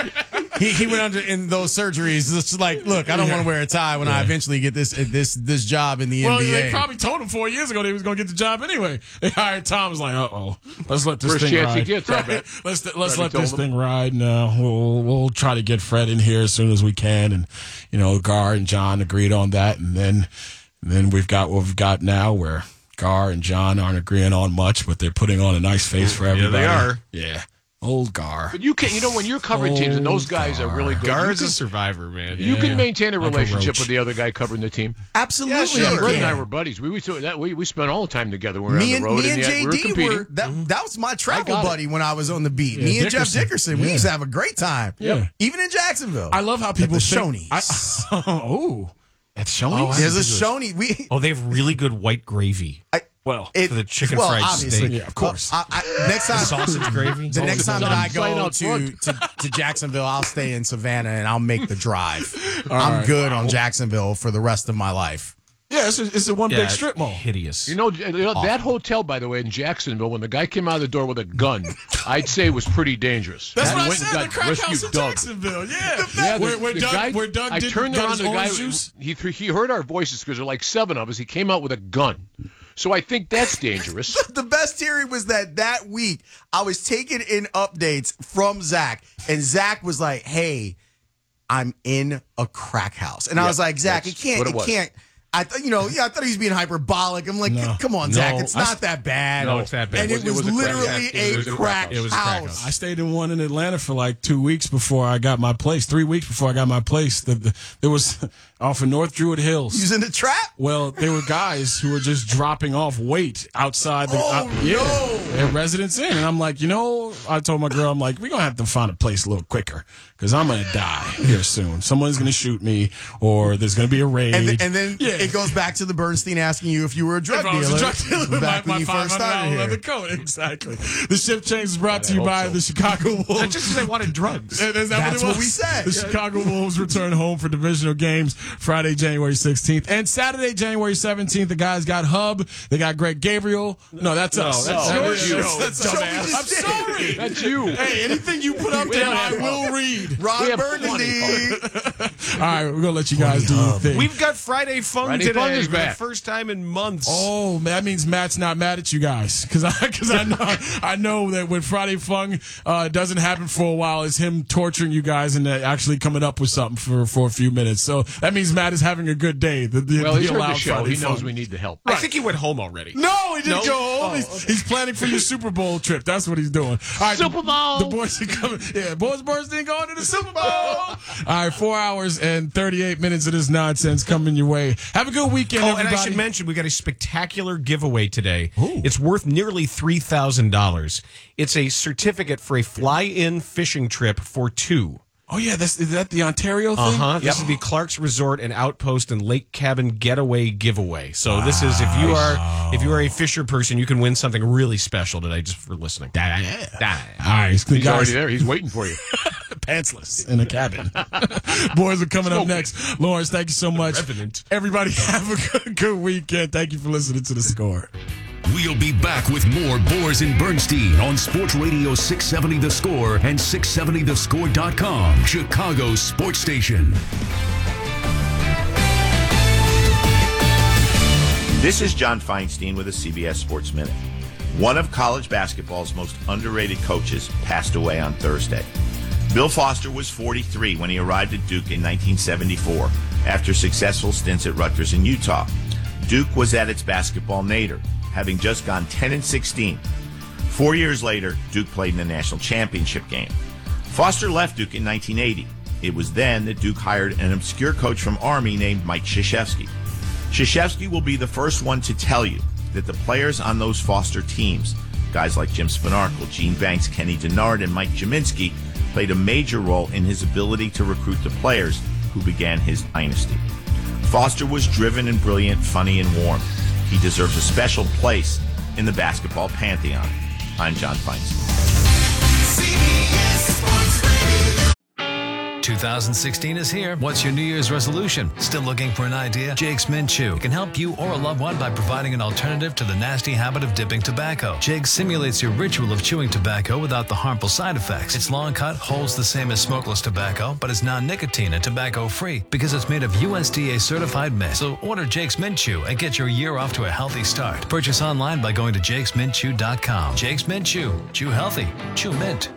[SPEAKER 20] he he went under in those surgeries. It's just like, look, I don't
[SPEAKER 19] Yeah.
[SPEAKER 20] want to wear a tie when I
[SPEAKER 19] Yeah.
[SPEAKER 20] eventually get this this this job in the
[SPEAKER 19] Well,
[SPEAKER 20] N B A.
[SPEAKER 19] they probably told him four years ago they was going to get the job anyway. They hired Tom. Was like, uh oh, let's let this
[SPEAKER 21] First
[SPEAKER 19] thing
[SPEAKER 21] chance
[SPEAKER 19] ride.
[SPEAKER 21] he gets, I
[SPEAKER 19] Right.
[SPEAKER 21] bet.
[SPEAKER 19] Let's let's
[SPEAKER 21] Probably
[SPEAKER 19] let
[SPEAKER 21] told
[SPEAKER 19] this
[SPEAKER 21] him.
[SPEAKER 19] thing ride. No, we'll we'll try to get Fred in here as soon as we can, and you know, Gar and John agreed on that, and then and then we've got what we've got now where Gar and John aren't agreeing on much, but they're putting on a nice face for everybody.
[SPEAKER 18] Yeah, they are.
[SPEAKER 19] Yeah. Old Gar.
[SPEAKER 21] But you can, you know, when you're covering teams and those guys are really good,
[SPEAKER 18] Gar
[SPEAKER 21] you
[SPEAKER 18] is
[SPEAKER 21] can,
[SPEAKER 18] a survivor, man.
[SPEAKER 21] you
[SPEAKER 19] Yeah.
[SPEAKER 21] can maintain a
[SPEAKER 19] Like a
[SPEAKER 21] relationship
[SPEAKER 19] roach.
[SPEAKER 21] with the other guy covering the team.
[SPEAKER 20] Absolutely,
[SPEAKER 21] Yeah,
[SPEAKER 20] you
[SPEAKER 21] sure. Brett and I
[SPEAKER 20] can.
[SPEAKER 21] were buddies. We we that we we spent all the time together when we were
[SPEAKER 20] Me
[SPEAKER 21] on
[SPEAKER 20] and,
[SPEAKER 21] the road.
[SPEAKER 20] me and
[SPEAKER 21] yeah,
[SPEAKER 20] J D
[SPEAKER 21] we were competing.
[SPEAKER 20] were that. That was my travel
[SPEAKER 21] got it.
[SPEAKER 20] buddy when I was on the beat.
[SPEAKER 19] Yeah,
[SPEAKER 20] me and
[SPEAKER 19] Dickerson.
[SPEAKER 20] Jeff Dickerson, we
[SPEAKER 19] Yeah.
[SPEAKER 20] used to have a great time.
[SPEAKER 19] Yeah.
[SPEAKER 20] even in Jacksonville.
[SPEAKER 19] I love how people
[SPEAKER 20] the
[SPEAKER 19] think-
[SPEAKER 20] Shoney's.
[SPEAKER 19] I, oh, at Shoney's.
[SPEAKER 18] Oh, I
[SPEAKER 20] There's a
[SPEAKER 18] This is-
[SPEAKER 20] Shoney. We
[SPEAKER 18] Oh, they have really good white gravy.
[SPEAKER 20] I,
[SPEAKER 19] Well,
[SPEAKER 20] it,
[SPEAKER 18] for the chicken
[SPEAKER 20] well,
[SPEAKER 18] fried
[SPEAKER 20] obviously.
[SPEAKER 18] steak.
[SPEAKER 19] Yeah, of course.
[SPEAKER 20] Uh, I, I, next time,
[SPEAKER 18] Sausage gravy.
[SPEAKER 20] The next time that I go
[SPEAKER 21] Sign out
[SPEAKER 20] to,
[SPEAKER 21] front.
[SPEAKER 20] to to Jacksonville, I'll stay in Savannah and I'll make the drive.
[SPEAKER 19] All
[SPEAKER 20] I'm
[SPEAKER 19] right.
[SPEAKER 20] good on Jacksonville for the rest of my life.
[SPEAKER 19] Yeah, it's a, it's a one
[SPEAKER 18] Yeah,
[SPEAKER 19] big strip mall.
[SPEAKER 18] Hideous.
[SPEAKER 21] You know, you know that hotel, by the way, in Jacksonville, when the guy came out of the door with a gun, I'd say was pretty dangerous.
[SPEAKER 19] That's
[SPEAKER 21] He
[SPEAKER 19] what I
[SPEAKER 21] went and
[SPEAKER 19] said. The
[SPEAKER 21] got
[SPEAKER 19] crack house
[SPEAKER 21] rescued
[SPEAKER 19] in
[SPEAKER 21] Doug.
[SPEAKER 19] Jacksonville. Yeah,
[SPEAKER 21] Yeah,
[SPEAKER 19] where,
[SPEAKER 21] the,
[SPEAKER 19] where
[SPEAKER 21] the
[SPEAKER 19] Doug,
[SPEAKER 21] guy,
[SPEAKER 19] where Doug
[SPEAKER 21] I
[SPEAKER 19] did,
[SPEAKER 21] turned
[SPEAKER 19] got
[SPEAKER 21] around
[SPEAKER 19] his
[SPEAKER 21] to the guy.
[SPEAKER 19] orange juice.
[SPEAKER 21] He he heard our voices because there were like seven of us. He came out with a gun, so I think that's dangerous.
[SPEAKER 20] The best theory was that that week I was taking in updates from Zach, and Zach was like, "Hey, I'm in a crack house," and I
[SPEAKER 21] Yeah,
[SPEAKER 20] was like, "Zach, it
[SPEAKER 21] that's
[SPEAKER 20] can't,
[SPEAKER 21] what it
[SPEAKER 20] it
[SPEAKER 21] was.
[SPEAKER 20] can't." I thought, you know, yeah, I thought he was being hyperbolic. I'm like,
[SPEAKER 19] No.
[SPEAKER 20] come on,
[SPEAKER 19] No.
[SPEAKER 20] Zach, it's
[SPEAKER 19] I-
[SPEAKER 20] not that bad.
[SPEAKER 18] No, it's that bad.
[SPEAKER 20] And
[SPEAKER 18] It
[SPEAKER 20] it
[SPEAKER 21] was-
[SPEAKER 20] was,
[SPEAKER 21] it was a crack
[SPEAKER 20] literally
[SPEAKER 21] house.
[SPEAKER 20] a
[SPEAKER 21] It was a
[SPEAKER 20] crack
[SPEAKER 21] crack
[SPEAKER 18] house. It was a crack
[SPEAKER 20] house.
[SPEAKER 19] I stayed in one in Atlanta for like two weeks before I got my place. Three weeks before I got my place. The, the, there was off of North Druid Hills.
[SPEAKER 20] He was in the trap?
[SPEAKER 19] Well, there were guys who were just dropping off weight outside the
[SPEAKER 20] Oh,
[SPEAKER 19] out- yeah,
[SPEAKER 20] no.
[SPEAKER 19] their residence inn, and I'm like, you know, I told my girl, I'm like, we're gonna have to find a place a little quicker because I'm gonna die here soon. Someone's gonna shoot me, or there's gonna be a raid.
[SPEAKER 20] And, th- and then
[SPEAKER 19] Yeah.
[SPEAKER 20] it goes back to the Bernstein asking you if you were a drug
[SPEAKER 19] If I was
[SPEAKER 20] dealer.
[SPEAKER 19] a drug dealer with
[SPEAKER 20] back
[SPEAKER 19] my,
[SPEAKER 20] when you
[SPEAKER 19] my
[SPEAKER 20] first
[SPEAKER 19] five hundred
[SPEAKER 20] started
[SPEAKER 19] dollar
[SPEAKER 20] here.
[SPEAKER 19] leather coat. Exactly. The shift change is brought to
[SPEAKER 21] I
[SPEAKER 19] you
[SPEAKER 21] hope
[SPEAKER 19] by
[SPEAKER 21] so.
[SPEAKER 19] the Chicago Wolves.
[SPEAKER 18] That's just because they wanted drugs.
[SPEAKER 19] Is that
[SPEAKER 20] That's
[SPEAKER 19] what, it
[SPEAKER 20] what
[SPEAKER 19] was?
[SPEAKER 20] we said.
[SPEAKER 19] The Chicago Wolves return home for divisional games Friday, January sixteenth. And Saturday, January seventeenth, the guys got Hub. They got Greg Gabriel. No, that's us.
[SPEAKER 21] that's
[SPEAKER 19] No,
[SPEAKER 21] your
[SPEAKER 19] that's
[SPEAKER 21] show.
[SPEAKER 19] us. That's
[SPEAKER 20] That's
[SPEAKER 19] us.
[SPEAKER 20] what we
[SPEAKER 19] I'm
[SPEAKER 20] just
[SPEAKER 19] sorry.
[SPEAKER 21] That's you.
[SPEAKER 19] Hey, anything you put up
[SPEAKER 21] We
[SPEAKER 19] there,
[SPEAKER 21] don't
[SPEAKER 19] I
[SPEAKER 21] have
[SPEAKER 19] will read.
[SPEAKER 20] Ron
[SPEAKER 21] We have
[SPEAKER 20] Burgundy.
[SPEAKER 19] All right, we're going to let you guys do your thing.
[SPEAKER 18] We've got Friday Fun
[SPEAKER 21] Friday
[SPEAKER 18] today
[SPEAKER 21] Fun is
[SPEAKER 18] for the
[SPEAKER 21] back.
[SPEAKER 18] first time in months.
[SPEAKER 19] Oh, that means Matt's not mad at you guys because I because I know I know that when Friday Fun uh, doesn't happen for a while, it's him torturing you guys and uh, actually coming up with something for, for a few minutes. So that means Matt is having a good day. The, the,
[SPEAKER 21] Well,
[SPEAKER 19] the
[SPEAKER 21] he's heard the
[SPEAKER 19] allowed
[SPEAKER 21] show.
[SPEAKER 19] Friday
[SPEAKER 21] He knows
[SPEAKER 19] Fun.
[SPEAKER 21] we need the help.
[SPEAKER 18] I think he went home already.
[SPEAKER 19] No, he didn't
[SPEAKER 18] No?
[SPEAKER 19] go home.
[SPEAKER 18] Oh,
[SPEAKER 19] he's,
[SPEAKER 18] okay.
[SPEAKER 19] he's planning for your Super Bowl trip. That's what he's doing. All right,
[SPEAKER 21] Super Bowl.
[SPEAKER 19] The, the boys are coming. Yeah, boys, boys didn't go to the Super Bowl. All right, four hours and thirty-eight minutes of this nonsense coming your way. Have a good weekend,
[SPEAKER 18] Oh,
[SPEAKER 19] everybody.
[SPEAKER 18] and I should mention, we got a spectacular giveaway today. It's worth nearly three thousand dollars. It's a certificate for a fly-in fishing trip for two.
[SPEAKER 19] Oh, yeah. That's, is that the Ontario thing?
[SPEAKER 18] Uh-huh. This
[SPEAKER 19] Yep.
[SPEAKER 18] is the Clark's Resort and Outpost and Lake Cabin Getaway Giveaway. So this is if you are if you are a Fisher person, you can win something really special today just for listening.
[SPEAKER 19] All right.
[SPEAKER 21] He's
[SPEAKER 19] guys,
[SPEAKER 21] already there. He's waiting for you.
[SPEAKER 19] Pantsless in a cabin. Boys are coming up next. Lawrence, thank you so much.
[SPEAKER 18] Revenant.
[SPEAKER 19] Everybody have a good, good weekend. Thank you for listening to The Score.
[SPEAKER 6] We'll be back with more Boers and Bernstein on Sports Radio six seventy The Score and six seventy the score dot com, Chicago's sports station.
[SPEAKER 1] This is John Feinstein with a C B S Sports Minute. One of college basketball's most underrated coaches passed away on Thursday. Bill Foster was forty-three when he arrived at Duke in nineteen seventy-four after successful stints at Rutgers and Utah. Duke was at its basketball nadir, having just gone ten and sixteen. Four years later, Duke played in the national championship game. Foster left Duke in nineteen eighty. It was then that Duke hired an obscure coach from Army named Mike Krzyzewski. Krzyzewski will be the first one to tell you that the players on those Foster teams, guys like Jim Spanarkel, Gene Banks, Kenny Denard, and Mike Jaminski, played a major role in his ability to recruit the players who began his dynasty. Foster was driven and brilliant, funny and warm. He deserves a special place in the basketball pantheon. I'm John Feinstein.
[SPEAKER 22] two thousand sixteen is here. What's your New Year's resolution? Still looking for an idea? Jake's Mint Chew can help you or a loved one by providing an alternative to the nasty habit of dipping tobacco. Jake simulates your ritual of chewing tobacco without the harmful side effects. Its long cut holds the same as smokeless tobacco, but is non-nicotine and tobacco-free because it's made of U S D A certified mint. So order Jake's Mint Chew and get your year off to a healthy start. Purchase online by going to jakes mint chew dot com. Jake's Mint Chew. Chew healthy. Chew mint.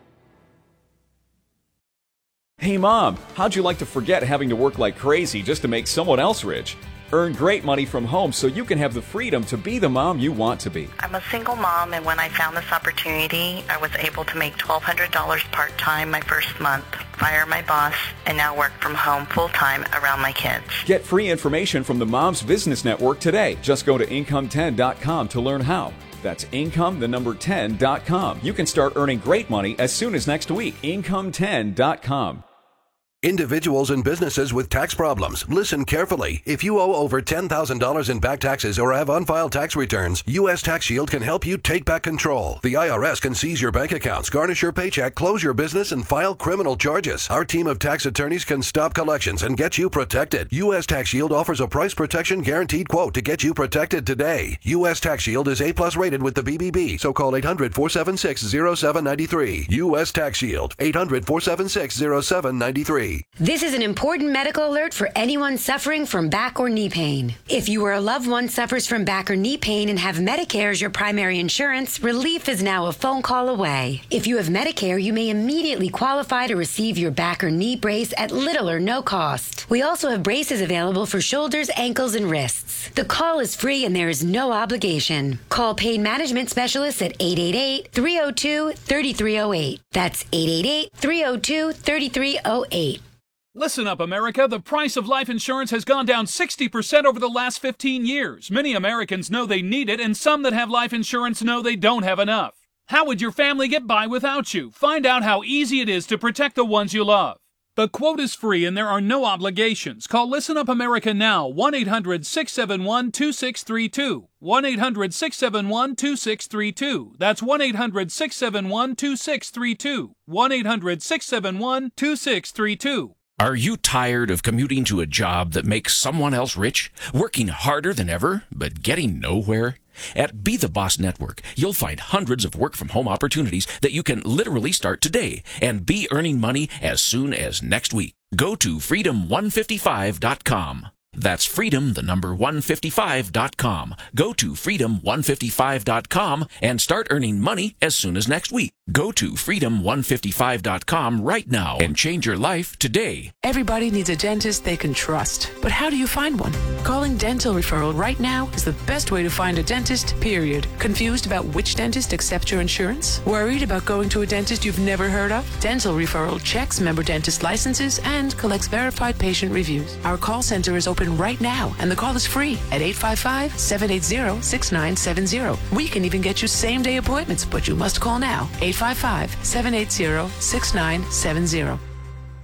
[SPEAKER 23] Hey Mom, how'd you like to forget having to work like crazy just to make someone else rich? Earn great money from home so you can have the freedom to be the mom you want to be.
[SPEAKER 24] I'm a single mom, and when I found this opportunity, I was able to make twelve hundred dollars part-time my first month, fire my boss, and now work from home full-time around my kids.
[SPEAKER 23] Get free information from the Moms Business Network today. Just go to income ten dot com to learn how. That's income, the number ten dot com. You can start earning great money as soon as next week. income ten dot com.
[SPEAKER 25] Individuals and businesses with tax problems, listen carefully. If you owe over ten thousand dollars in back taxes or have unfiled tax returns, U S Tax Shield can help you take back control. The I R S can seize your bank accounts, garnish your paycheck, close your business, and file criminal charges. Our team of tax attorneys can stop collections and get you protected. U S Tax Shield offers a price protection guaranteed quote to get you protected today. U S Tax Shield is A plus rated with the B B B, so call eight hundred, four seven six, zero seven nine three. U S Tax Shield, eight hundred, four seven six, zero seven nine three.
[SPEAKER 26] This is an important medical alert for anyone suffering from back or knee pain. If you or a loved one suffers from back or knee pain and have Medicare as your primary insurance, relief is now a phone call away. If you have Medicare, you may immediately qualify to receive your back or knee brace at little or no cost. We also have braces available for shoulders, ankles, and wrists. The call is free and there is no obligation. Call Pain Management Specialists at eight eight eight, three oh two, three three oh eight. That's eight eight eight, three oh two, three three oh eight.
[SPEAKER 27] Listen up, America. The price of life insurance has gone down sixty percent over the last fifteen years. Many Americans know they need it, and some that have life insurance know they don't have enough. How would your family get by without you? Find out how easy it is to protect the ones you love. The quote is free and there are no obligations. Call Listen Up America now, one eight hundred, six seven one, two six three two. one eight hundred, six seven one, two six three two. That's one eight hundred, six seven one, two six three two. one eight hundred, six seven one, two six three two.
[SPEAKER 28] Are you tired of commuting to a job that makes someone else rich, working harder than ever, but getting nowhere? At Be The Boss Network, you'll find hundreds of work-from-home opportunities that you can literally start today and be earning money as soon as next week. Go to freedom one fifty-five dot com. That's freedom, the number one fifty-five dot com. Go to freedom one fifty-five dot com and start earning money as soon as next week. Go to freedom one fifty-five dot com right now and change your life today.
[SPEAKER 5] Everybody needs a dentist they can trust. But how do you find one? Calling Dental Referral right now is the best way to find a dentist, period. Confused about which dentist accepts your insurance? Worried about going to a dentist you've never heard of? Dental Referral checks member dentist licenses and collects verified patient reviews. Our call center is open right now, and the call is free at eight five five, seven eight zero, six nine seven zero. We can even get you same-day appointments, but you must call now. eight five five, seven eight zero, six nine seven zero.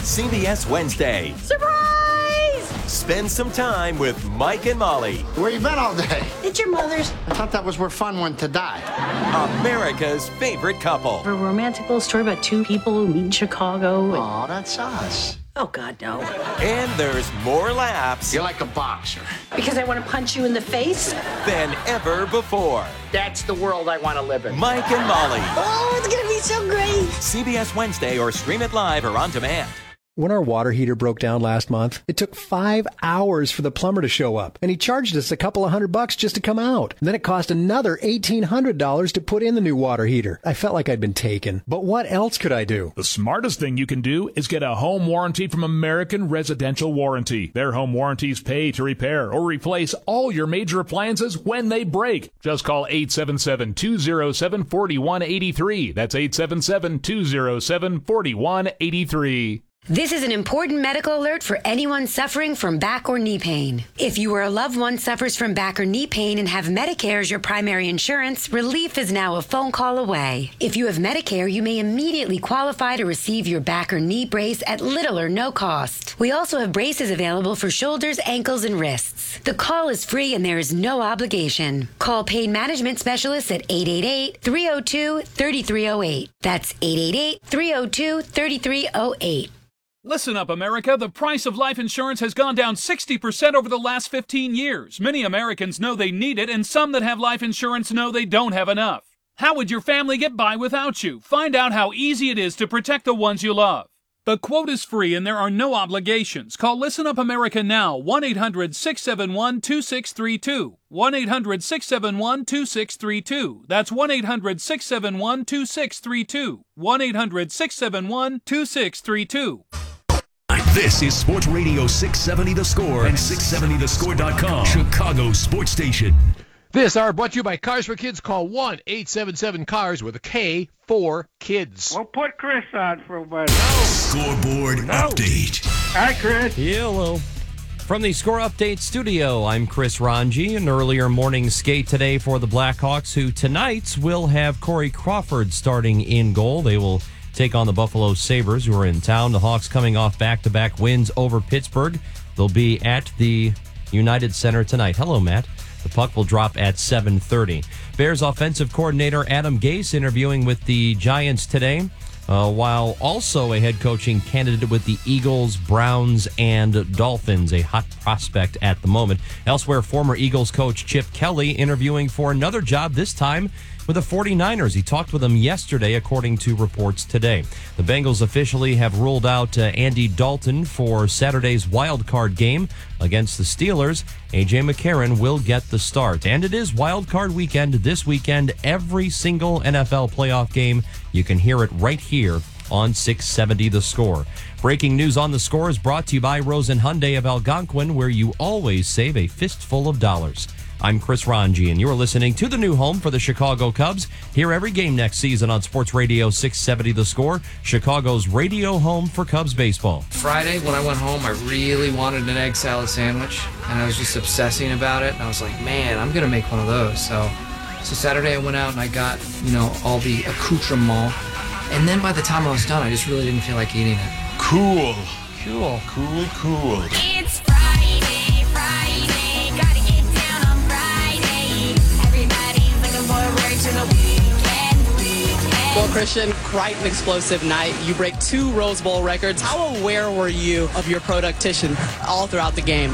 [SPEAKER 2] C B S Wednesday.
[SPEAKER 3] Surprise!
[SPEAKER 2] Spend some time with Mike and Molly.
[SPEAKER 4] Where you been all day?
[SPEAKER 3] It's your mother's.
[SPEAKER 4] I thought that was where fun went to die.
[SPEAKER 2] America's favorite couple.
[SPEAKER 3] A romantic little story about two people who meet in Chicago. And...
[SPEAKER 4] Oh, that's us.
[SPEAKER 3] Oh, God, no.
[SPEAKER 2] And there's more laughs.
[SPEAKER 4] You're like a boxer.
[SPEAKER 3] Because I want to punch you in the face?
[SPEAKER 2] Than ever before.
[SPEAKER 4] That's the world I want to live in.
[SPEAKER 2] Mike and Molly.
[SPEAKER 3] Oh, it's going to be so great.
[SPEAKER 2] C B S Wednesday or stream it live or on demand.
[SPEAKER 13] When our water heater broke down last month, it took five hours for the plumber to show up, and he charged us a couple of hundred bucks just to come out. And then it cost another eighteen hundred dollars to put in the new water heater. I felt like I'd been taken. But what else could I do?
[SPEAKER 14] The smartest thing you can do is get a home warranty from American Residential Warranty. Their home warranties pay to repair or replace all your major appliances when they break. Just call eight seven seven, two oh seven, four one eight three. That's eight seven seven, two oh seven, four one eight three.
[SPEAKER 26] This is an important medical alert for anyone suffering from back or knee pain. If you or a loved one suffers from back or knee pain and have Medicare as your primary insurance, relief is now a phone call away. If you have Medicare, you may immediately qualify to receive your back or knee brace at little or no cost. We also have braces available for shoulders, ankles, and wrists. The call is free and there is no obligation. Call Pain Management Specialists at eight eight eight, three oh two, three three oh eight. That's eight eight eight, three oh two, three three oh eight.
[SPEAKER 27] Listen up, America. The price of life insurance has gone down sixty percent over the last fifteen years. Many Americans know they need it, and some that have life insurance know they don't have enough. How would your family get by without you? Find out how easy it is to protect the ones you love. The quote is free and there are no obligations. Call Listen Up America now, one eight hundred, six seven one, two six three two. one eight hundred, six seven one, two six three two. That's one eight hundred, six seven one, two six three two. one eight hundred, six seven one, two six three two.
[SPEAKER 6] This is Sports Radio six seventy The Score and six seventy the score dot com, Chicago sports station.
[SPEAKER 21] This hour brought to you by Cars for Kids. Call one eight seven seven cars with a K for kids.
[SPEAKER 7] Well, put Chris on for a minute.
[SPEAKER 6] Scoreboard update.
[SPEAKER 7] Hi, Chris.
[SPEAKER 8] Hello. From the Score Update studio, I'm Chris Ranji. An earlier morning skate today for the Blackhawks, who tonight will have Corey Crawford starting in goal. They will take on the Buffalo Sabres, who are in town. The Hawks coming off back-to-back wins over Pittsburgh. They'll be at the United Center tonight. Hello, Matt. The puck will drop at seven thirty. Bears offensive coordinator Adam Gase interviewing with the Giants today, uh, while also a head coaching candidate with the Eagles, Browns, and Dolphins, a hot prospect at the moment. Elsewhere, former Eagles coach Chip Kelly interviewing for another job, this time with the forty-niners. He talked with them yesterday, according to reports today. The Bengals officially have ruled out uh, Andy Dalton for Saturday's wild card game against the Steelers. A J McCarron will get the start. And it is wild card weekend this weekend. Every single N F L playoff game, you can hear it right here on six seventy The Score. Breaking news on The Score is brought to you by Rosen Hyundai of Algonquin, where you always save a fistful of dollars. I'm Chris Ranji, and you're listening to the new home for the Chicago Cubs. Hear every game next season on Sports Radio six seventy The Score, Chicago's radio home for Cubs baseball.
[SPEAKER 9] Friday, when I went home, I really wanted an egg salad sandwich, and I was just obsessing about it. And I was like, man, I'm going to make one of those. So, so Saturday I went out and I got, you know, all the accoutrement. And then by the time I was done, I just really didn't feel like eating it.
[SPEAKER 19] Cool.
[SPEAKER 9] Cool.
[SPEAKER 19] Cool, cool.
[SPEAKER 10] It's Friday, Friday, gotta get down on Friday. Everybody's looking forward to the weekend, weekend.
[SPEAKER 11] Well, Christian, quite an explosive night. You break two Rose Bowl records. How aware were you of your production all throughout the game?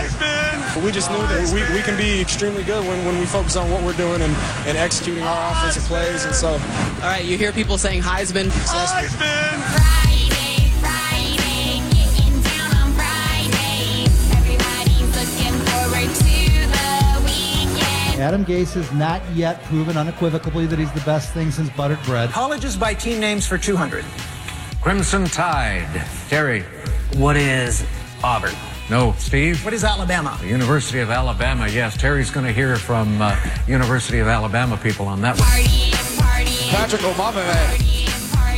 [SPEAKER 16] We just knew that we, we can be extremely good when, when we focus on what we're doing and, and executing our offensive plays. And so,
[SPEAKER 11] all right, you hear people saying Heisman.
[SPEAKER 10] Heisman. Friday, Friday, getting down on Friday. Everybody's looking forward to the weekend.
[SPEAKER 29] Adam Gase has not yet proven unequivocally that he's the best thing since buttered bread.
[SPEAKER 30] Colleges by team names for two hundred. Crimson Tide. Terry. What is Auburn? No. Steve?
[SPEAKER 11] What is Alabama?
[SPEAKER 30] The University of Alabama, yes. Terry's going to hear from uh, University of Alabama people on that one.
[SPEAKER 10] Party, party.
[SPEAKER 16] Patrick Obama.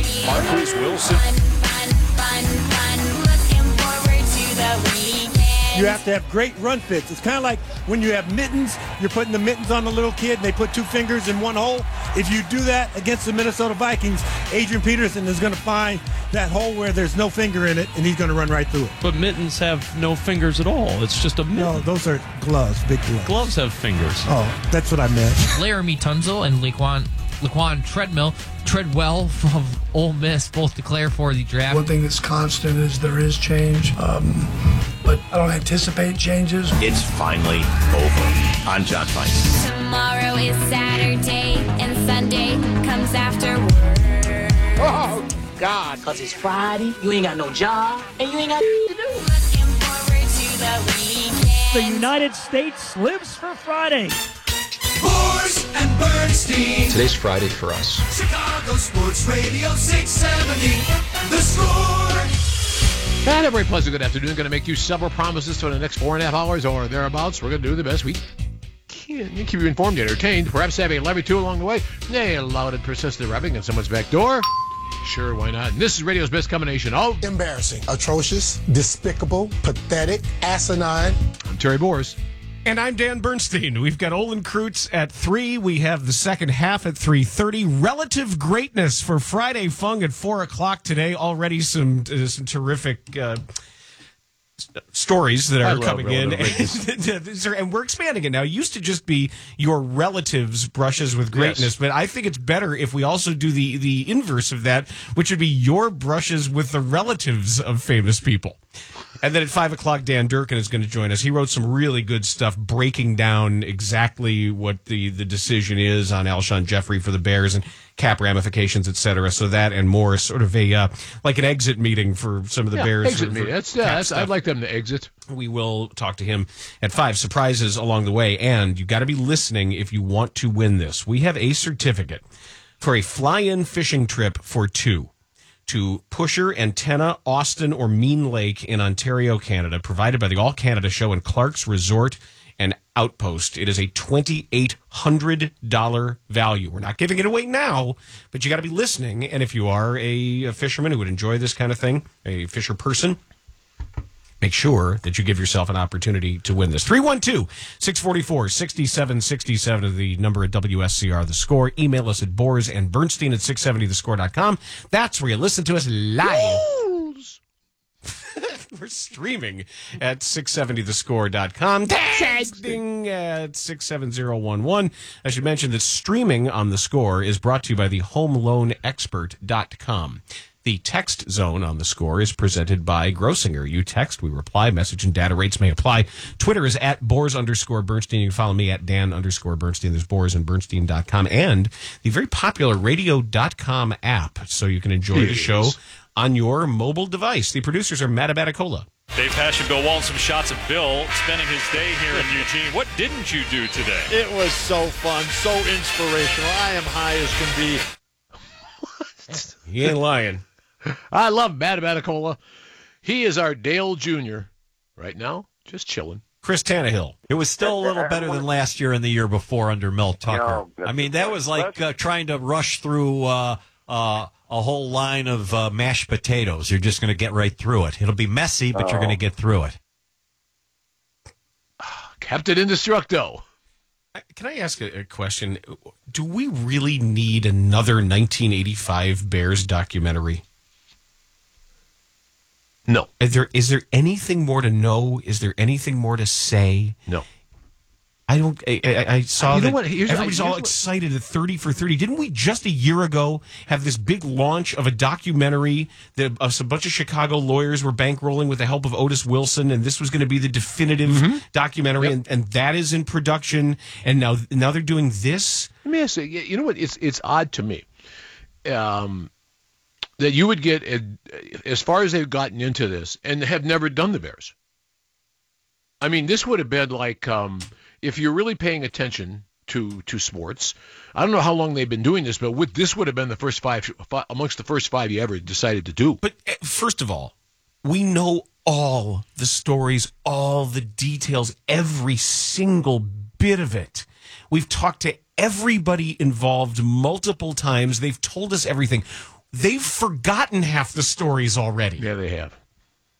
[SPEAKER 10] Marquise Wilson. Fun, fun, fun, fun. Looking forward to the weekend.
[SPEAKER 1] You have to have great run fits. It's kind of like when you have mittens, you're putting the mittens on the little kid and they put two fingers in one hole. If you do that against the Minnesota Vikings, Adrian Peterson is going to find that hole where there's no finger in it, and he's going to run right through it.
[SPEAKER 8] But mittens have no fingers at all. It's just a mitten.
[SPEAKER 1] No, those are gloves, big gloves.
[SPEAKER 8] Gloves have fingers.
[SPEAKER 1] Oh, that's what I meant.
[SPEAKER 12] Laramie Tunzel and Laquan, Laquan Treadmill, Treadwell from Ole Miss both declare for the draft.
[SPEAKER 15] One thing that's constant is there is change, um, but I don't anticipate changes.
[SPEAKER 17] It's finally over. I'm John Feinstein.
[SPEAKER 10] Tomorrow is Saturday, and Sunday comes after work.
[SPEAKER 4] Oh, God.
[SPEAKER 18] Because it's Friday, you ain't got no job, and you ain't got to do.
[SPEAKER 10] Looking forward to the weekend.
[SPEAKER 20] The United States lives for Friday.
[SPEAKER 6] Bors and Bernstein.
[SPEAKER 21] Today's Friday for us.
[SPEAKER 6] Chicago Sports Radio six seventy. The Score.
[SPEAKER 21] And a very pleasant good afternoon. Going to make you several promises for the next four and a half hours or thereabouts. We're going to do the best we can. Keep you informed, entertained, perhaps have a levy two along the way. Nay, loud and persistent rapping on someone's back door. Sure, why not? And this is radio's best combination of
[SPEAKER 22] embarrassing, atrocious, despicable, pathetic, asinine.
[SPEAKER 21] I'm Terry Bors.
[SPEAKER 23] And I'm Dan Bernstein. We've got Olin Kreutz at three. We have the second half at three thirty. Relative greatness for Friday Fung at four o'clock today. Already some uh, some terrific uh, stories that are coming in. And we're expanding it now. It used to just be your relatives' brushes with greatness, yes. But I think it's better if we also do the, the inverse of that, which would be your brushes with the relatives of famous people. And then at five o'clock, Dan Durkin is going to join us. He wrote some really good stuff breaking down exactly what the, the decision is on Alshon Jeffrey for the Bears and cap ramifications, et cetera. So that and more is sort of a uh, like an exit meeting for some of the
[SPEAKER 21] yeah,
[SPEAKER 23] Bears.
[SPEAKER 21] Exit
[SPEAKER 23] for,
[SPEAKER 21] meeting.
[SPEAKER 23] For
[SPEAKER 21] that's, yeah, that's, I'd like them to exit.
[SPEAKER 23] We will talk to him at five. Surprises along the way. And you got to be listening if you want to win this. We have a certificate for a fly-in fishing trip for two to Pusher, Antenna, Austin, or Mean Lake in Ontario, Canada, provided by the All Canada Show and Clark's Resort and Outpost. It is a twenty-eight hundred dollars value. We're not giving it away now, but you got to be listening. And if you are a, a fisherman who would enjoy this kind of thing, a fisher person, make sure that you give yourself an opportunity to win this. three one two, six four four, six seven six seven is the number at W S C R, The Score. Email us at Bors and Bernstein at six seventy the score dot com. That's where you listen to us live. We're streaming at six seventy the score dot com. Texting at six seven zero one one. I should mention that streaming on The Score is brought to you by the home loan expert dot com. The text zone on The Score is presented by Grossinger. You text, we reply. Message and data rates may apply. Twitter is at Bors underscore Bernstein. You can follow me at Dan underscore Bernstein. There's Bors and Bernstein dot com and the very popular radio dot com app. So you can enjoy the show on your mobile device. The producers are Matt Abaticola.
[SPEAKER 24] Dave Pash and Bill Walton, some shots of Bill spending his day here in Eugene. What didn't you do today?
[SPEAKER 25] It was so fun, so inspirational. I am high as can be.
[SPEAKER 23] What? He ain't lying.
[SPEAKER 21] I love Matt Abaticola. He is our Dale Junior right now, just chilling.
[SPEAKER 23] Chris Tannehill.
[SPEAKER 31] It was still a little better than last year and the year before under Mel Tucker. I mean, that was like uh, trying to rush through uh, uh, a whole line of uh, mashed potatoes. You're just going to get right through it. It'll be messy, but oh. you're going to get through it.
[SPEAKER 21] Captain Indestructo.
[SPEAKER 23] Can I ask a, a question? Do we really need another nineteen eighty-five Bears documentary?
[SPEAKER 21] No.
[SPEAKER 23] Is there is there anything more to know? Is there anything more to say?
[SPEAKER 21] No.
[SPEAKER 23] I don't. I, I, I saw
[SPEAKER 21] you
[SPEAKER 23] that
[SPEAKER 21] know what? Here's,
[SPEAKER 23] everybody's
[SPEAKER 21] here's
[SPEAKER 23] all
[SPEAKER 21] what,
[SPEAKER 23] excited at thirty for thirty. Didn't we just a year ago have this big launch of a documentary that uh, a bunch of Chicago lawyers were bankrolling with the help of Otis Wilson, and this was going to be the definitive mm-hmm. documentary, yep. and, and that is in production. And now, now they're doing this.
[SPEAKER 21] Let me ask you. You know what? It's it's odd to me. Um. That you would get, as far as they've gotten into this, and have never done the Bears. I mean, this would have been like, um, if you're really paying attention to to sports, I don't know how long they've been doing this, but with, this would have been the first five, five, amongst the first five you ever decided to do.
[SPEAKER 23] But first of all, we know all the stories, all the details, every single bit of it. We've talked to everybody involved multiple times. They've told us everything. They've forgotten half the stories already.
[SPEAKER 21] Yeah, they have.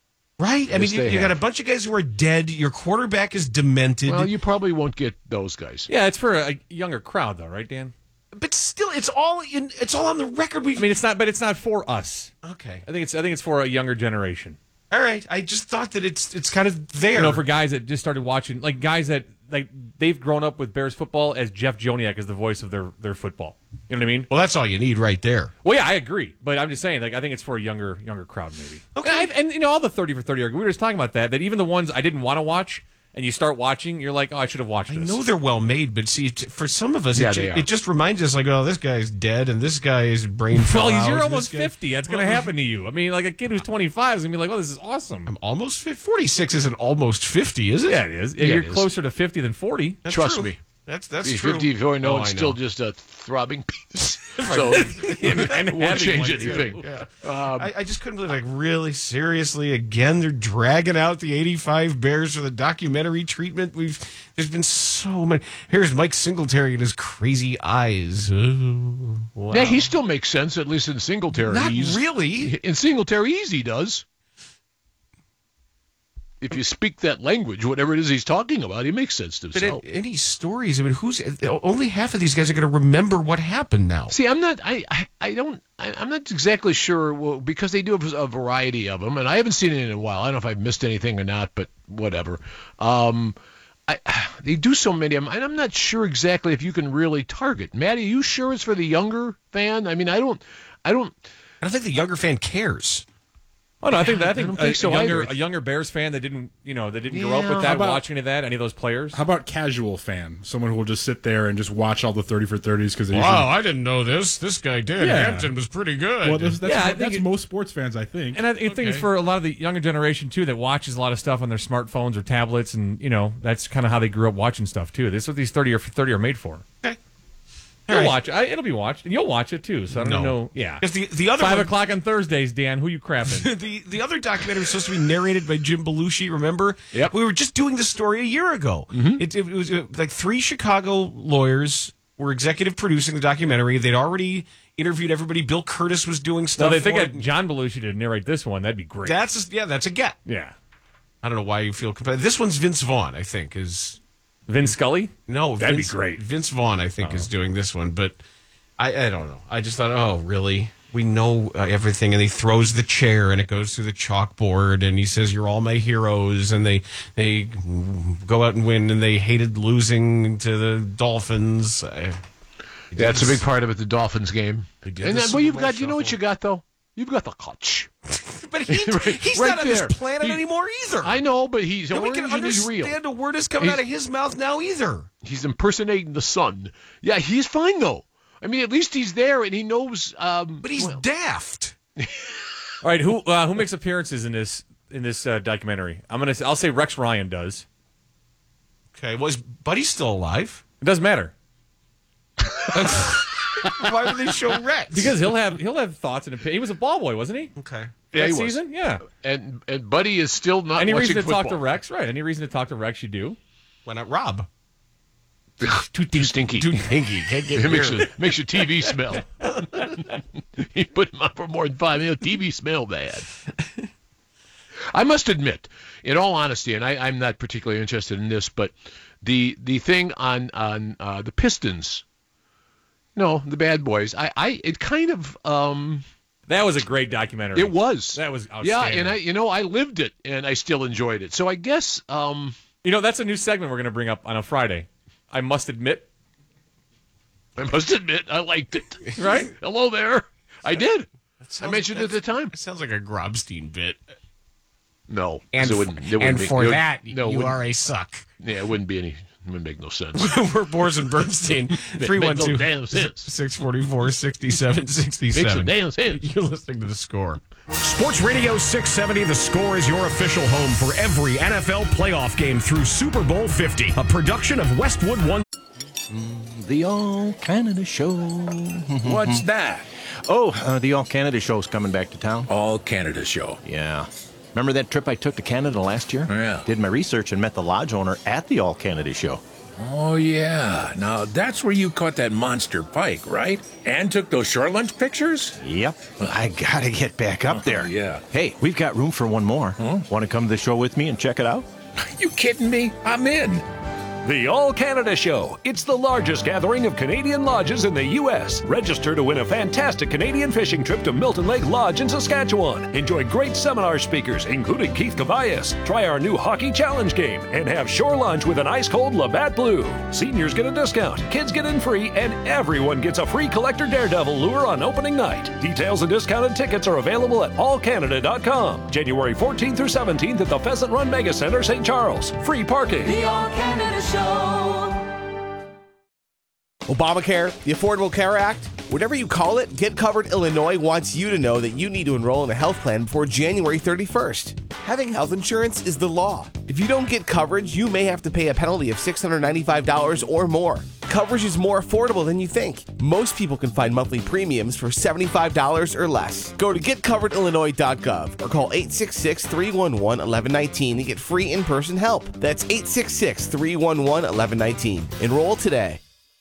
[SPEAKER 23] Right? I
[SPEAKER 21] Yes,
[SPEAKER 23] mean, you,
[SPEAKER 21] they
[SPEAKER 23] you got a
[SPEAKER 21] have.
[SPEAKER 23] bunch of guys who are dead. Your quarterback is demented.
[SPEAKER 21] Well, you probably won't get those guys.
[SPEAKER 2] Yeah, it's for a younger crowd, though, right, Dan?
[SPEAKER 23] But still, it's all in. It's all on the record. We.
[SPEAKER 2] I mean, it's not, but it's not for us.
[SPEAKER 23] Okay.
[SPEAKER 2] I think it's. I think it's for a younger generation.
[SPEAKER 23] All right. I just thought that it's it's kind of there.
[SPEAKER 2] You know, for guys that just started watching, like guys that like they've grown up with Bears football as Jeff Joniak is the voice of their their football. You know what I mean?
[SPEAKER 23] Well, that's all you need right there.
[SPEAKER 2] Well, yeah, I agree, but I'm just saying, like, I think it's for a younger younger crowd, maybe.
[SPEAKER 23] Okay.
[SPEAKER 2] And, I, and you know, all the thirty for thirty, we were just talking about that. That even the ones I didn't want to watch, and you start watching, you're like, oh, I should have watched
[SPEAKER 23] I
[SPEAKER 2] this.
[SPEAKER 23] know they're well made, but see, t- for some of us,
[SPEAKER 21] Yeah,
[SPEAKER 23] it, ju-
[SPEAKER 21] they are.
[SPEAKER 23] it just reminds us, like, oh, this guy's dead, and this guy's brain fell
[SPEAKER 2] Well,
[SPEAKER 23] out,
[SPEAKER 2] you're
[SPEAKER 23] and
[SPEAKER 2] almost
[SPEAKER 23] this guy-
[SPEAKER 2] fifty. That's going to happen to you. I mean, like a kid who's twenty-five is going to be like, oh, this is awesome.
[SPEAKER 23] I'm almost fifty. forty-six isn't almost fifty, is it?
[SPEAKER 2] Yeah, it is.
[SPEAKER 21] Yeah,
[SPEAKER 2] you're
[SPEAKER 21] it is.
[SPEAKER 2] closer to fifty than forty.
[SPEAKER 23] That's
[SPEAKER 21] Trust
[SPEAKER 23] true.
[SPEAKER 21] me.
[SPEAKER 23] That's that's
[SPEAKER 21] He's
[SPEAKER 23] true.
[SPEAKER 21] fifty before I know
[SPEAKER 23] Oh,
[SPEAKER 21] it's
[SPEAKER 23] I
[SPEAKER 21] still just a throbbing penis. So
[SPEAKER 2] And
[SPEAKER 21] it won't
[SPEAKER 2] having
[SPEAKER 21] change
[SPEAKER 2] one, too.
[SPEAKER 21] anything.
[SPEAKER 23] Yeah.
[SPEAKER 21] Um,
[SPEAKER 23] I, I just couldn't believe, like, really, seriously, again, they're dragging out the eighty-five Bears for the documentary treatment. We've there's been so many. Here's Mike Singletary and his crazy eyes. Oh, wow.
[SPEAKER 21] Yeah, he still makes sense, at least in Singletary.
[SPEAKER 23] Not
[SPEAKER 21] He's-
[SPEAKER 23] really.
[SPEAKER 21] In Singletary, he does. If you speak that language, whatever it is he's talking about, he makes sense to
[SPEAKER 23] But
[SPEAKER 21] himself.
[SPEAKER 23] in, any stories? I mean, who's only half of these guys are going to remember what happened now?
[SPEAKER 21] See, I'm not. I. I, I don't. I, I'm not exactly sure. Well, because they do have a variety of them, and I haven't seen it in a while. I don't know if I've missed anything or not, but whatever. Um, I, they do so many of them, and I'm not sure exactly if you can really target. Maddie, are you sure it's for the younger fan? I mean, I don't. I don't.
[SPEAKER 23] I don't think the younger fan cares.
[SPEAKER 2] Oh no, I think that, I
[SPEAKER 21] I
[SPEAKER 2] think,
[SPEAKER 21] don't
[SPEAKER 2] a,
[SPEAKER 21] think so
[SPEAKER 2] a younger
[SPEAKER 21] either.
[SPEAKER 2] a younger Bears fan that didn't you know that didn't grow up
[SPEAKER 21] Yeah.
[SPEAKER 2] with
[SPEAKER 21] How
[SPEAKER 2] that,
[SPEAKER 21] about-
[SPEAKER 2] watching any of that, any of those players.
[SPEAKER 3] How about casual fan? Someone who will just sit there and just watch all the thirty for thirties because they
[SPEAKER 23] Wow,
[SPEAKER 3] usually.
[SPEAKER 23] I didn't know this. This guy did.
[SPEAKER 3] Yeah.
[SPEAKER 23] Hampton was pretty good.
[SPEAKER 3] Well, that's, that's,
[SPEAKER 2] Yeah, I think
[SPEAKER 3] that's
[SPEAKER 2] it-
[SPEAKER 3] most sports fans, I think.
[SPEAKER 2] And I, I think it's
[SPEAKER 23] Okay.
[SPEAKER 2] for a lot of the younger generation too that watches a lot of stuff on their smartphones or tablets, and you know that's kind of how they grew up watching stuff too. This is what these thirty or thirty are made for.
[SPEAKER 23] Okay.
[SPEAKER 2] You'll
[SPEAKER 23] All right.
[SPEAKER 2] watch it. I, it'll be watched, and you'll watch it too. So I don't
[SPEAKER 23] No.
[SPEAKER 2] know. Yeah,
[SPEAKER 23] 'Cause the- the other
[SPEAKER 2] five
[SPEAKER 23] one-
[SPEAKER 2] o'clock on Thursdays, Dan. Who you crapping?
[SPEAKER 23] the the other documentary was supposed to be narrated by Jim Belushi. Remember?
[SPEAKER 21] Yep.
[SPEAKER 23] We were just doing this story a year ago. It, it was uh, like three Chicago lawyers were executive producing the documentary. They'd already interviewed everybody. Bill Curtis was doing
[SPEAKER 2] So
[SPEAKER 23] stuff.
[SPEAKER 2] they think
[SPEAKER 23] for
[SPEAKER 2] that
[SPEAKER 23] it.
[SPEAKER 2] John Belushi to narrate this one. That'd be great.
[SPEAKER 23] That's a, yeah, that's a get.
[SPEAKER 2] yeah.
[SPEAKER 23] I don't know why you feel competitive. This one's Vince Vaughn, I think, is
[SPEAKER 2] Vin Scully.
[SPEAKER 23] no.
[SPEAKER 2] That'd be
[SPEAKER 23] Vince,
[SPEAKER 2] great.
[SPEAKER 23] Vince Vaughn, I think, is doing this one, but I, I don't know. I just thought, oh, really? We know uh, everything, and he throws the chair, and it goes through the chalkboard, and he says, "You're all my heroes," and they they go out and win, and they hated losing to the Dolphins. I,
[SPEAKER 21] That's a big part of it. The Dolphins game.
[SPEAKER 23] did
[SPEAKER 21] And
[SPEAKER 23] the
[SPEAKER 21] then,
[SPEAKER 23] Super
[SPEAKER 21] well, you've
[SPEAKER 23] Bowl
[SPEAKER 21] got. You know what
[SPEAKER 23] shuffle.
[SPEAKER 21] you got though. You've got the coach.
[SPEAKER 23] But he,
[SPEAKER 21] Right-
[SPEAKER 23] he's
[SPEAKER 21] right
[SPEAKER 23] not on this
[SPEAKER 21] there.
[SPEAKER 23] planet
[SPEAKER 21] He-
[SPEAKER 23] anymore either.
[SPEAKER 21] I know, but he's
[SPEAKER 23] Nobody can
[SPEAKER 21] origin is real.
[SPEAKER 23] understand a word is coming
[SPEAKER 21] He's-
[SPEAKER 23] out of his mouth now either.
[SPEAKER 21] He's impersonating the sun. Yeah, he's fine though. I mean, at least he's there and he knows. Um,
[SPEAKER 23] But he's
[SPEAKER 21] well,
[SPEAKER 23] daft.
[SPEAKER 2] All right, who uh, who makes appearances in this in this uh, documentary? I'm gonna. I'll say Rex Ryan does.
[SPEAKER 23] Okay, well, his buddy's still alive.
[SPEAKER 2] It doesn't matter
[SPEAKER 23] Why would they show Rex?
[SPEAKER 2] because he'll have he'll have thoughts and opinions. He was a ball boy, wasn't he?
[SPEAKER 23] Okay.
[SPEAKER 21] yeah,
[SPEAKER 2] that
[SPEAKER 21] he was.
[SPEAKER 2] season, yeah.
[SPEAKER 21] And and Buddy is still not.
[SPEAKER 2] Any
[SPEAKER 21] watching
[SPEAKER 2] reason to talk to
[SPEAKER 21] football.
[SPEAKER 2] Rex? Right. Any reason to talk to Rex? You do.
[SPEAKER 23] Why not Rob?
[SPEAKER 21] Too, too stinky.
[SPEAKER 23] Too stinky. Can't get
[SPEAKER 21] It makes
[SPEAKER 23] near.
[SPEAKER 21] your, makes your T V smell. You put him on for more than five minutes, T V smell bad. I must admit, in all honesty, and I, I'm not particularly interested in this, but the the thing on on uh, the Pistons, no, the Bad Boys, I, I it kind of um,
[SPEAKER 2] That was a great documentary.
[SPEAKER 21] it was
[SPEAKER 2] That was
[SPEAKER 21] yeah,
[SPEAKER 2] outstanding.
[SPEAKER 21] and I you know I lived it and I still enjoyed it. So I guess um,
[SPEAKER 2] You know, that's a new segment we're going to bring up on a Friday. I must admit.
[SPEAKER 21] I must admit I liked it.
[SPEAKER 2] Right?
[SPEAKER 21] Hello there, I did. I
[SPEAKER 23] sounds-
[SPEAKER 21] mentioned it at the time.
[SPEAKER 23] It sounds like a Grobstein bit.
[SPEAKER 21] No,
[SPEAKER 23] And,
[SPEAKER 21] 'cause it wouldn't, it wouldn't
[SPEAKER 23] and
[SPEAKER 21] make-
[SPEAKER 23] for
[SPEAKER 21] it would-
[SPEAKER 23] that,
[SPEAKER 21] no, it
[SPEAKER 23] you
[SPEAKER 21] wouldn't-
[SPEAKER 23] are a suck.
[SPEAKER 21] Yeah, it wouldn't be any. It wouldn't make no sense.
[SPEAKER 23] We're Boers and Bernstein. three one two, six four four, six seven six
[SPEAKER 21] Makes no
[SPEAKER 23] seven.
[SPEAKER 21] damn sense.
[SPEAKER 23] You're listening to The Score.
[SPEAKER 5] Sports Radio six seventy, The Score is your official home for every N F L playoff game through Super Bowl fifty, a production of Westwood One.
[SPEAKER 17] The All Canada Show.
[SPEAKER 6] What's that?
[SPEAKER 17] Oh, uh, the All Canada Show's coming back to town.
[SPEAKER 6] All Canada Show.
[SPEAKER 17] Yeah. Remember that trip I took to Canada last year?
[SPEAKER 6] Yeah.
[SPEAKER 17] Did my research and met the lodge owner at the All Canada Show.
[SPEAKER 7] Oh, yeah. Now, that's where you caught that monster pike, right? And took those short lunch pictures?
[SPEAKER 17] Yep. I gotta get back up there.
[SPEAKER 7] Oh, yeah.
[SPEAKER 17] Hey, we've got room for one more.
[SPEAKER 7] Huh?
[SPEAKER 17] Want to come to the show with me and check it out?
[SPEAKER 7] You kidding me? I'm in.
[SPEAKER 5] The All Canada Show. It's the largest gathering of Canadian lodges in the U S. Register to win a fantastic Canadian fishing trip to Milton Lake Lodge in Saskatchewan. Enjoy great seminar speakers, including Keith Cabayas. Try our new hockey challenge game and have shore lunch with an ice-cold Labatt Blue. Seniors get a discount, kids get in free, and everyone gets a free Collector Daredevil lure on opening night. Details and discounted tickets are available at all canada dot com. January fourteenth through seventeenth at the Pheasant Run Mega Center, Saint Charles. Free parking.
[SPEAKER 10] The All Canada Show.
[SPEAKER 9] Obamacare, the Affordable Care Act, whatever you call it, Get Covered Illinois wants you to know that you need to enroll in a health plan before January thirty-first. Having health insurance is the law. If you don't get coverage, you may have to pay a penalty of six hundred ninety-five dollars or more. Coverage is more affordable than you think. Most people can find monthly premiums for seventy-five dollars or less. Go to get covered illinois dot gov or call eight six six, three one one, one one one nine to get free in-person help. That's eight six six, three one one, one one one nine. Enroll today.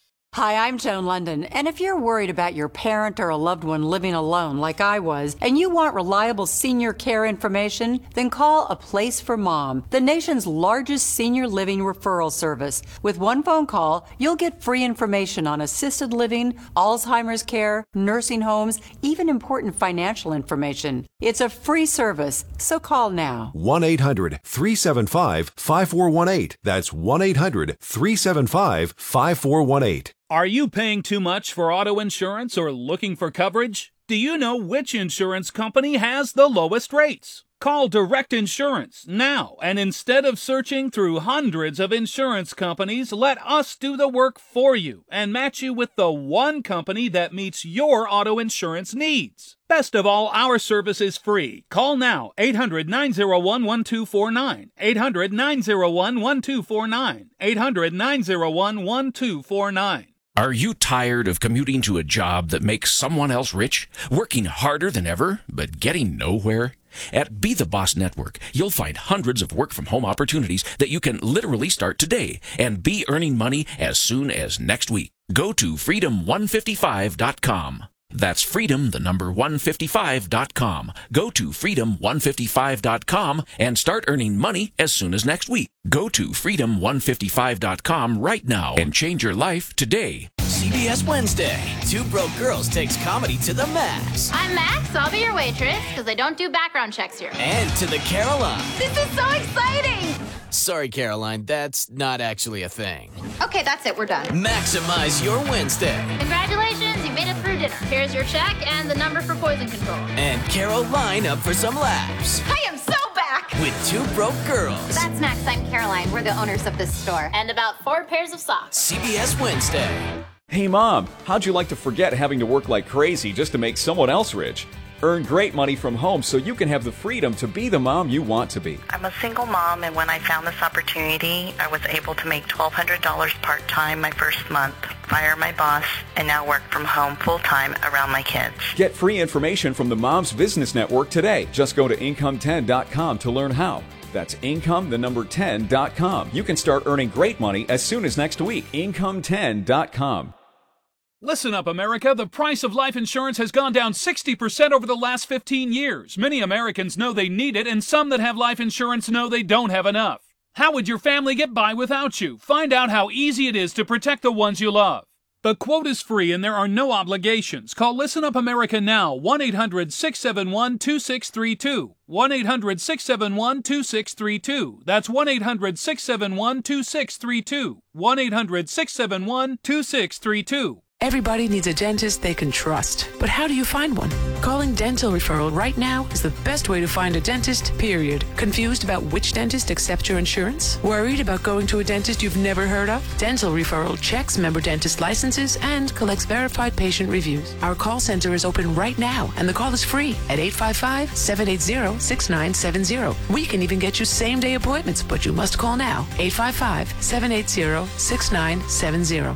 [SPEAKER 11] Hi, I'm Joan London, and if you're worried about your parent or a loved one living alone like I was, and you want reliable senior care information, then call A Place for Mom, the nation's largest senior living referral service. With one phone call, you'll get free information on assisted living, Alzheimer's care, nursing homes, even important financial information. It's a free service, so call now.
[SPEAKER 13] one eight hundred, three seven five, five four one eight. That's one eight hundred, three seven five, five four one eight.
[SPEAKER 20] Are you paying too much for auto insurance or looking for coverage? Do you know which insurance company has the lowest rates? Call Direct Insurance now, and instead of searching through hundreds of insurance companies, let us do the work for you and match you with the one company that meets your auto insurance needs. Best of all, our service is free. Call now, eight hundred, nine oh one, one two four nine, eight hundred, nine oh one, one two four nine, eight hundred, nine oh one, one two four nine.
[SPEAKER 14] Are you tired of commuting to a job that makes someone else rich, working harder than ever, but getting nowhere? At Be The Boss Network, you'll find hundreds of work-from-home opportunities that you can literally start today and be earning money as soon as next week. Go to freedom one fifty-five dot com. That's freedom, the number one fifty-five dot com. Go to freedom one fifty-five dot com and start earning money as soon as next week. Go to freedom one fifty-five dot com right now and change your life today.
[SPEAKER 18] C B S Wednesday. Two Broke Girls takes comedy to the max.
[SPEAKER 10] I'm Max. I'll be your waitress because I don't do background checks here.
[SPEAKER 18] And to the Caroline.
[SPEAKER 10] This is so exciting.
[SPEAKER 18] Sorry, Caroline, that's not actually a thing.
[SPEAKER 10] Okay, that's it. We're done.
[SPEAKER 18] Maximize your Wednesday.
[SPEAKER 10] Congratulations, you made it through dinner. Here's your check and the number for poison control.
[SPEAKER 18] And Caroline up for some laughs.
[SPEAKER 10] I am so back.
[SPEAKER 18] With Two Broke Girls.
[SPEAKER 10] That's Max. I'm Caroline. We're the owners of this store. And about four pairs of socks.
[SPEAKER 18] C B S Wednesday.
[SPEAKER 19] Hey Mom, how'd you like to forget having to work like crazy just to make someone else rich? Earn great money from home so you can have the freedom to be the mom you want to be.
[SPEAKER 26] I'm a single mom, and when I found this opportunity, I was able to make twelve hundred dollars part-time my first month, fire my boss, and now work from home full-time around my kids.
[SPEAKER 19] Get free information from the Moms Business Network today. Just go to income ten dot com to learn how. That's income, the number ten dot com. You can start earning great money as soon as next week. income ten dot com.
[SPEAKER 20] Listen up, America. The price of life insurance has gone down sixty percent over the last fifteen years. Many Americans know they need it, and some that have life insurance know they don't have enough. How would your family get by without you? Find out how easy it is to protect the ones you love. The quote is free and there are no obligations. Call Listen Up America now, one eight hundred, six seven one, two six three two. one eight hundred, six seven one, two six three two. That's one eight hundred, six seven one, two six three two. one eight hundred, six seven one, two six three two.
[SPEAKER 27] Everybody needs a dentist they can trust. But how do you find one? Calling Dental Referral right now is the best way to find a dentist, period. Confused about which dentist accepts your insurance? Worried about going to a dentist you've never heard of? Dental Referral checks member dentist licenses and collects verified patient reviews. Our call center is open right now, and the call is free at eight five five, seven eight zero, six nine seven zero. We can even get you same-day appointments, but you must call now. eight five five, seven eight zero, six nine seven zero.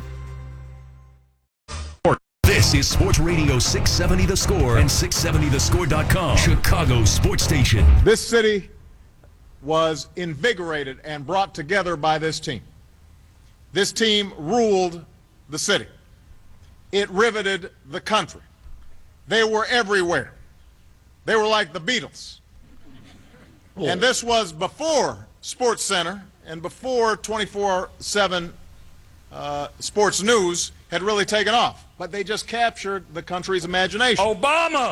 [SPEAKER 6] This is Sports Radio six seventy The Score and six seventy the score dot com, Chicago's sports station.
[SPEAKER 28] This city was invigorated and brought together by this team.
[SPEAKER 1] this team ruled the city. It riveted the country. They were everywhere. They were like the Beatles. Oh. And this was before Sports Center and before twenty-four seven uh, sports news had really taken off. But they just captured the country's imagination.
[SPEAKER 25] Obama!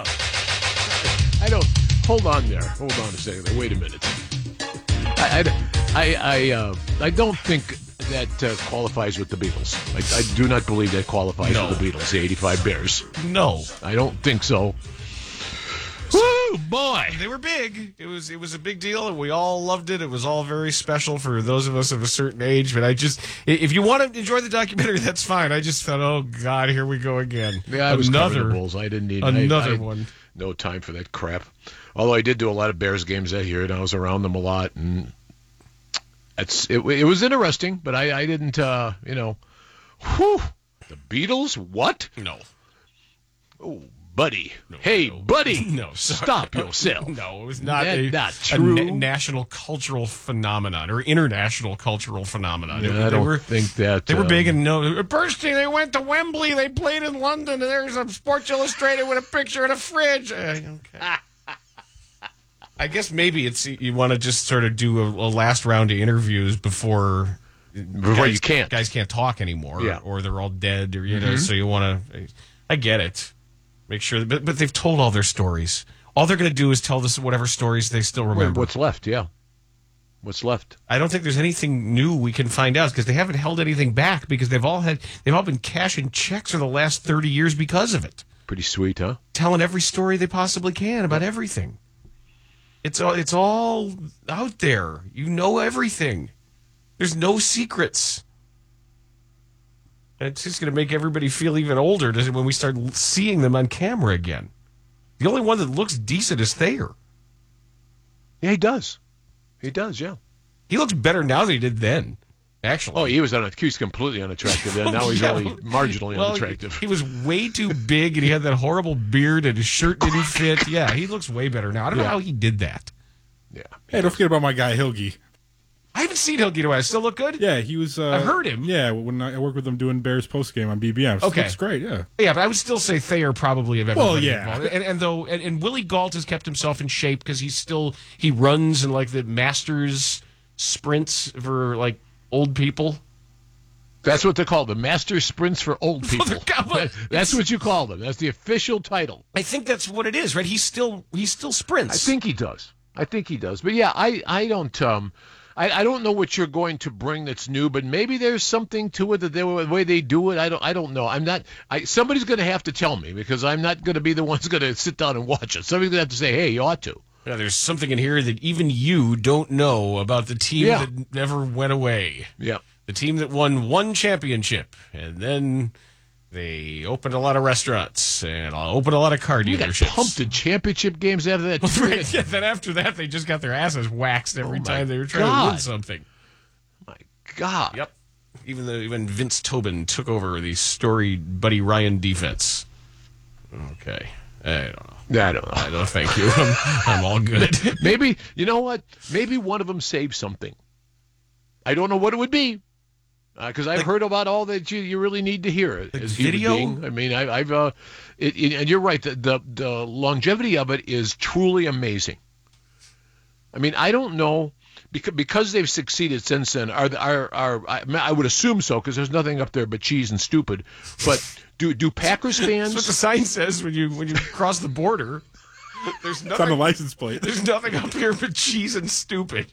[SPEAKER 21] I don't. Hold on there. Hold on a second. Wait a minute. I, I, I, I, uh, I don't think that uh, qualifies with the Beatles. I, I do not believe that qualifies
[SPEAKER 23] No.
[SPEAKER 21] with the Beatles, the eighty-five Bears.
[SPEAKER 23] No.
[SPEAKER 21] I don't think so. Woo, boy!
[SPEAKER 23] They were big. It was it was a big deal, and we all loved it. It was all very special for those of us of a certain age. But I just, i- if you want to enjoy the documentary, that's fine. I just thought, oh God, here we go again.
[SPEAKER 21] Yeah, I was covering
[SPEAKER 23] another
[SPEAKER 21] the Bulls. I didn't need
[SPEAKER 23] another
[SPEAKER 21] I, I,
[SPEAKER 23] one.
[SPEAKER 21] No time for that crap. Although I did do a lot of Bears games that year, and I was around them a lot, and it's it, it was interesting. But I, I didn't, uh, you know, whew, the Beatles? What?
[SPEAKER 23] No.
[SPEAKER 21] Oh, buddy. hey, buddy.
[SPEAKER 23] No, sorry.
[SPEAKER 21] Stop yourself.
[SPEAKER 23] No, it was not
[SPEAKER 21] That's
[SPEAKER 23] a,
[SPEAKER 21] not
[SPEAKER 23] a
[SPEAKER 21] true.
[SPEAKER 23] na- national cultural phenomenon or international cultural phenomenon.
[SPEAKER 21] Yeah,
[SPEAKER 23] It-
[SPEAKER 21] I
[SPEAKER 23] they
[SPEAKER 21] don't
[SPEAKER 23] were,
[SPEAKER 21] think that
[SPEAKER 23] They were
[SPEAKER 21] um,
[SPEAKER 23] big and no. Bursting, they went to Wembley. They played in London, and there's a Sports Illustrated with a picture in a fridge. Uh, okay. I guess maybe it's you want to just sort of do a, a last round of interviews before
[SPEAKER 21] Before
[SPEAKER 23] guys,
[SPEAKER 21] you can't.
[SPEAKER 23] guys can't talk anymore,
[SPEAKER 21] Yeah.
[SPEAKER 23] or they're all dead, or you know.
[SPEAKER 21] Mhm.
[SPEAKER 23] So you want to. I get it. Make sure, but but they've told all their stories. All they're going to do is tell us whatever stories they still remember.
[SPEAKER 21] What's left? Yeah. What's left?
[SPEAKER 23] I don't think there's anything new we can find out because they haven't held anything back because they've all had they've all been cashing checks for the last thirty years because of it.
[SPEAKER 21] Pretty sweet, huh?
[SPEAKER 23] Telling every story they possibly can about everything. It's all it's all out there. You know everything. There's no secrets. And it's just going to make everybody feel even older to- when we start seeing them on camera again. The only one that looks decent is Thayer.
[SPEAKER 21] Yeah, he does. He does, yeah.
[SPEAKER 23] He looks better now than he did then, actually.
[SPEAKER 21] Oh, he was, un- he was completely unattractive then. Now he's
[SPEAKER 23] Yeah.
[SPEAKER 21] only marginally
[SPEAKER 23] Well,
[SPEAKER 21] unattractive.
[SPEAKER 23] He was way too big, and he had that horrible beard, and his shirt didn't fit. Yeah, he looks way better now. I don't know
[SPEAKER 3] Yeah.
[SPEAKER 23] how he did that.
[SPEAKER 21] Yeah.
[SPEAKER 3] Hey, don't forget about my guy Hilge.
[SPEAKER 23] I haven't seen Hilge. Do I still look good?
[SPEAKER 3] Yeah, he was. Uh,
[SPEAKER 23] I've heard him.
[SPEAKER 3] Yeah, when I I worked with him doing Bears postgame on B B M.
[SPEAKER 23] Okay.
[SPEAKER 3] Looks great, yeah.
[SPEAKER 23] Yeah, but I would still say Thayer probably of everybody
[SPEAKER 3] Well, yeah.
[SPEAKER 23] involved. And, and though, and, and Willie Galt has kept himself in shape because he's still he runs in like the Masters sprints for like old people.
[SPEAKER 21] That's what they call the master sprints for old people. That- that's what you call them. That's the official title.
[SPEAKER 23] I think that's what it is, right? He's still he still sprints.
[SPEAKER 21] I think he does. I think he does. But yeah, I, I don't um I, I don't know what you're going to bring that's new, but maybe there's something to it that they, the way they do it. I don't I don't know. I'm not I somebody's going to have to tell me because I'm not going to be the one who's going to sit down and watch it. Somebody's going to have to say, "Hey, you ought to."
[SPEAKER 23] Yeah, there's something in here that even you don't know about the team
[SPEAKER 21] Yeah.
[SPEAKER 23] that never went away.
[SPEAKER 21] Yeah.
[SPEAKER 23] The team that won one championship, and then they opened a lot of restaurants and opened a lot of car
[SPEAKER 21] You got
[SPEAKER 23] dealerships.
[SPEAKER 21] pumped in championship games after that.
[SPEAKER 23] Well, right, yeah, then after that, they just got their asses waxed every
[SPEAKER 21] Oh, my
[SPEAKER 23] time they were trying to
[SPEAKER 21] God.
[SPEAKER 23] win something.
[SPEAKER 21] My God.
[SPEAKER 23] Yep. Even though even Vince Tobin took over the storied Buddy Ryan defense. Okay. I don't know.
[SPEAKER 21] I don't know.
[SPEAKER 23] I don't. Thank you. I'm, I'm all good.
[SPEAKER 21] Maybe, you know what? Maybe one of them saved something. I don't know what it would be. Because I've heard about all that you, you really need to hear
[SPEAKER 23] Like
[SPEAKER 21] as a human
[SPEAKER 23] video?
[SPEAKER 21] being. I mean, I, I've uh, it, it, and you're right. The, the the longevity of it is truly amazing. I mean, I don't know because because they've succeeded since then. Are the- are are I, I would assume so because there's nothing up there but cheese and stupid. But do do Packers fans?
[SPEAKER 23] That's what the sign says when you when you cross the border. There's nothing
[SPEAKER 3] It's on the license plate.
[SPEAKER 23] There's nothing up here but cheese and stupid.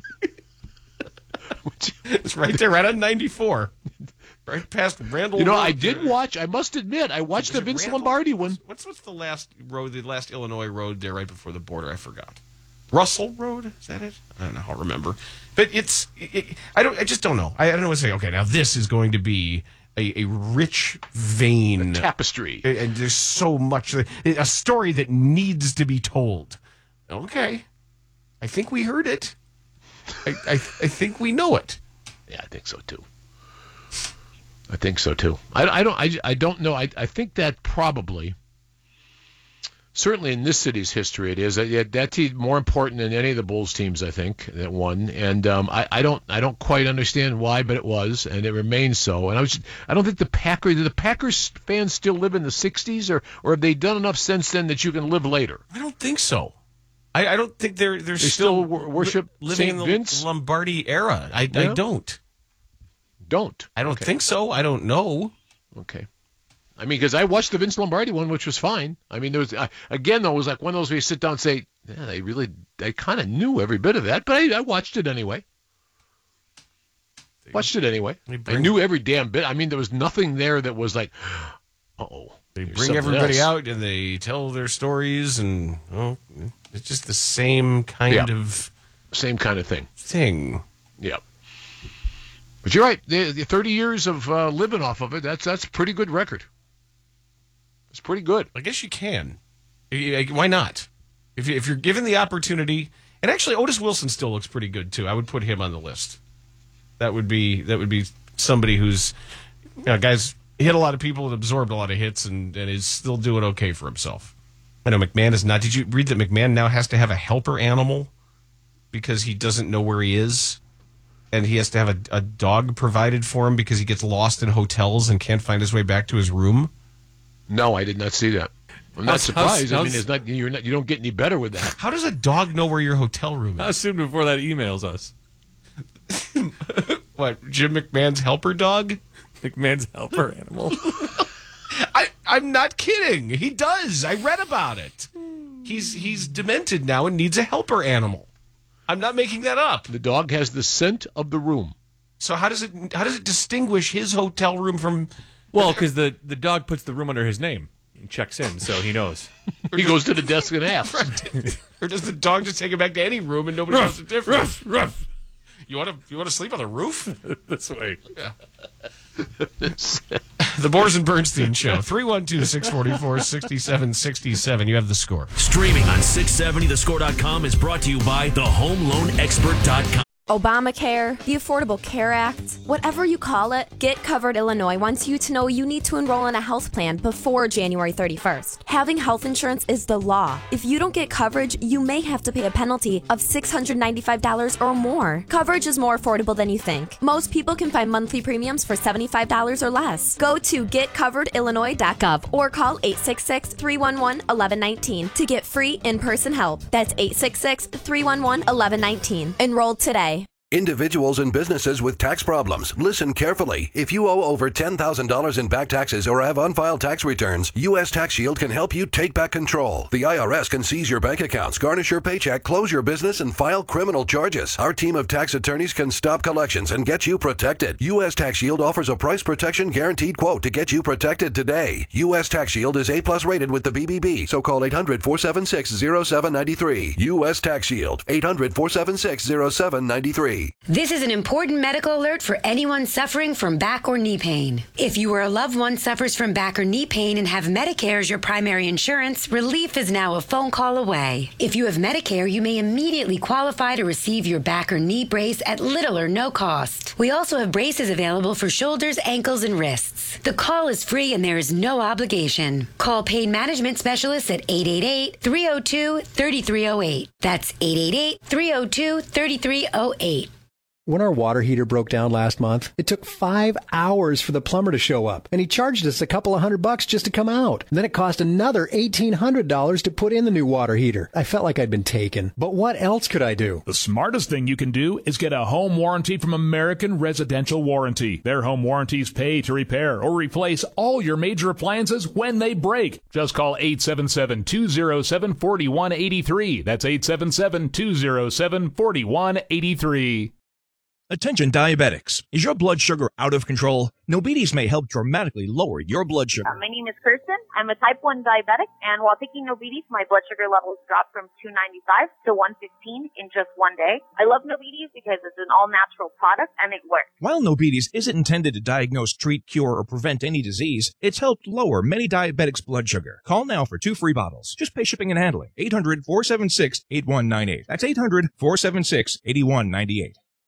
[SPEAKER 23] It's right there, right on ninety-four, right past Randall.
[SPEAKER 21] You know,
[SPEAKER 23] Road
[SPEAKER 21] I did
[SPEAKER 23] there.
[SPEAKER 21] watch. I must admit, I watched
[SPEAKER 23] Is
[SPEAKER 21] the
[SPEAKER 23] it
[SPEAKER 21] Vince
[SPEAKER 23] Randall?
[SPEAKER 21] Lombardi one.
[SPEAKER 23] What's what's the last road? The last Illinois road there, right before the border. I forgot. Russell Road, is that it? I don't know. I'll remember. But it's. It, it, I don't. I just don't know. I, I don't know what to say. Okay, now this is going to be a, a rich vein
[SPEAKER 21] tapestry,
[SPEAKER 23] and, and there's so much. A story that needs to be told. Okay, I think we heard it. I I, I think we know it.
[SPEAKER 21] Yeah, I think so too. I think so too. I, I don't. I, I don't know. I I think that probably certainly in this city's history, it is. That, that team more important than any of the Bulls teams, I think, that won. And um, I, I don't, I don't quite understand why, but it was, and it remains so. And I was, I don't think the Packers, do the Packers fans still live in the sixties, or, or have they done enough since then that you can live later?
[SPEAKER 23] I don't think so. I, I don't think they're they're
[SPEAKER 21] They
[SPEAKER 23] still,
[SPEAKER 21] still wor- worship
[SPEAKER 23] living
[SPEAKER 21] Saint
[SPEAKER 23] in the
[SPEAKER 21] Vince?
[SPEAKER 23] Lombardi era. I, I
[SPEAKER 21] Yeah?
[SPEAKER 23] don't.
[SPEAKER 21] Don't.
[SPEAKER 23] I don't
[SPEAKER 21] Okay.
[SPEAKER 23] think so. I don't know.
[SPEAKER 21] Okay. I mean, because I watched the Vince Lombardi one, which was fine. I mean, there was uh, again though, it was like one of those where you sit down and say, "Yeah, they really, they kind of knew every bit of that," but I, I watched it anyway. Watched it anyway. I knew every damn bit. I mean, there was nothing there that was like, "Uh oh."
[SPEAKER 23] They bring everybody out and they tell their stories, and oh, it's just the same kind
[SPEAKER 21] Yeah.
[SPEAKER 23] of
[SPEAKER 21] same kind of thing.
[SPEAKER 23] Thing.
[SPEAKER 21] Yeah. But you're right. The, the thirty years of uh, living off of it, that's that's a pretty good record. It's pretty good.
[SPEAKER 23] I guess you can. Why not? If, you, if you're given the opportunity, and actually Otis Wilson still looks pretty good too. I would put him on the list. That would be that would be somebody who's, you know, guys hit a lot of people and absorbed a lot of hits and, and is still doing okay for himself. I know McMahon is not. Did you read that McMahon now has to have a helper animal because he doesn't know where he is? And he has to have a, a dog provided for him because he gets lost in hotels and can't find his way back to his room?
[SPEAKER 21] No, I did not see that. I'm not
[SPEAKER 2] How's-
[SPEAKER 21] surprised.
[SPEAKER 2] how's-
[SPEAKER 21] I mean, it's not you're not you don't get any better with that.
[SPEAKER 23] How does a dog know where your hotel room is?
[SPEAKER 2] How soon before that emails us?
[SPEAKER 23] What, Jim McMahon's helper dog?
[SPEAKER 2] McMahon's helper animal.
[SPEAKER 23] I, I'm not kidding. He does. I read about it. He's he's demented now and needs a helper animal. I'm not making that up.
[SPEAKER 21] The dog has the scent of the room.
[SPEAKER 23] So how does it how does it distinguish his hotel room from?
[SPEAKER 2] Well, because the, the dog puts the room under his name and checks in, so he knows.
[SPEAKER 21] He goes to the desk and asks.
[SPEAKER 23] Or does the dog just take him back to any room and nobody knows the difference? Ruff, ruff. You want to you want to sleep on the roof?
[SPEAKER 2] This way.
[SPEAKER 23] Yeah. The Boers and Bernstein Show. three one two, six four four, six seven six seven. You have the score.
[SPEAKER 6] Streaming on six seventy the score dot com is brought to you by the home loan expert dot com.
[SPEAKER 4] Obamacare, the Affordable Care Act, whatever you call it, Get Covered Illinois wants you to know you need to enroll in a health plan before January thirty-first. Having health insurance is the law. If you don't get coverage, you may have to pay a penalty of six hundred ninety-five dollars or more. Coverage is more affordable than you think. Most people can find monthly premiums for seventy-five dollars or less. Go to get covered illinois dot gov or call eight six six, three one one, one one one nine to get free in-person help. That's eight six six, three one one, one one one nine. Enroll today.
[SPEAKER 8] Individuals and businesses with tax problems, listen carefully. If you owe over ten thousand dollars in back taxes or have unfiled tax returns, U S Tax Shield can help you take back control. The I R S can seize your bank accounts, garnish your paycheck, close your business, and file criminal charges. Our team of tax attorneys can stop collections and get you protected. U S Tax Shield offers a price protection guaranteed quote to get you protected today. U S Tax Shield is A plus rated with the B B B, so call eight hundred, four seven six, zero seven nine three. U S Tax Shield, eight hundred, four seven six, zero seven nine three.
[SPEAKER 12] This is an important medical alert for anyone suffering from back or knee pain. If you or a loved one suffers from back or knee pain and have Medicare as your primary insurance, relief is now a phone call away. If you have Medicare, you may immediately qualify to receive your back or knee brace at little or no cost. We also have braces available for shoulders, ankles, and wrists. The call is free and there is no obligation. Call Pain Management Specialists at eight eight eight, three oh two, three three oh eight. That's eight eight eight, three oh two, three three oh eight.
[SPEAKER 15] When our water heater broke down last month, it took five hours for the plumber to show up, and he charged us a couple of hundred bucks just to come out. And then it cost another eighteen hundred dollars to put in the new water heater. I felt like I'd been taken. But what else could I do?
[SPEAKER 16] The smartest thing you can do is get a home warranty from American Residential Warranty. Their home warranties pay to repair or replace all your major appliances when they break. Just call eight seven seven, two oh seven, four one eight three. That's eight seven seven, two oh seven, four one eight three.
[SPEAKER 22] Attention diabetics. Is your blood sugar out of control? Nobides may help dramatically lower your blood sugar.
[SPEAKER 24] Uh, my name is Kirsten. I'm a type one diabetic, and while taking Nobides, my blood sugar levels dropped from two ninety-five to one fifteen in just one day. I love Nobides because it's an all-natural product, and it works.
[SPEAKER 22] While Nobides isn't intended to diagnose, treat, cure, or prevent any disease, it's helped lower many diabetics' blood sugar. Call now for two free bottles. Just pay shipping and handling. eight hundred, four seven six, eight one nine eight. That's eight hundred, four seven six, eight one nine eight.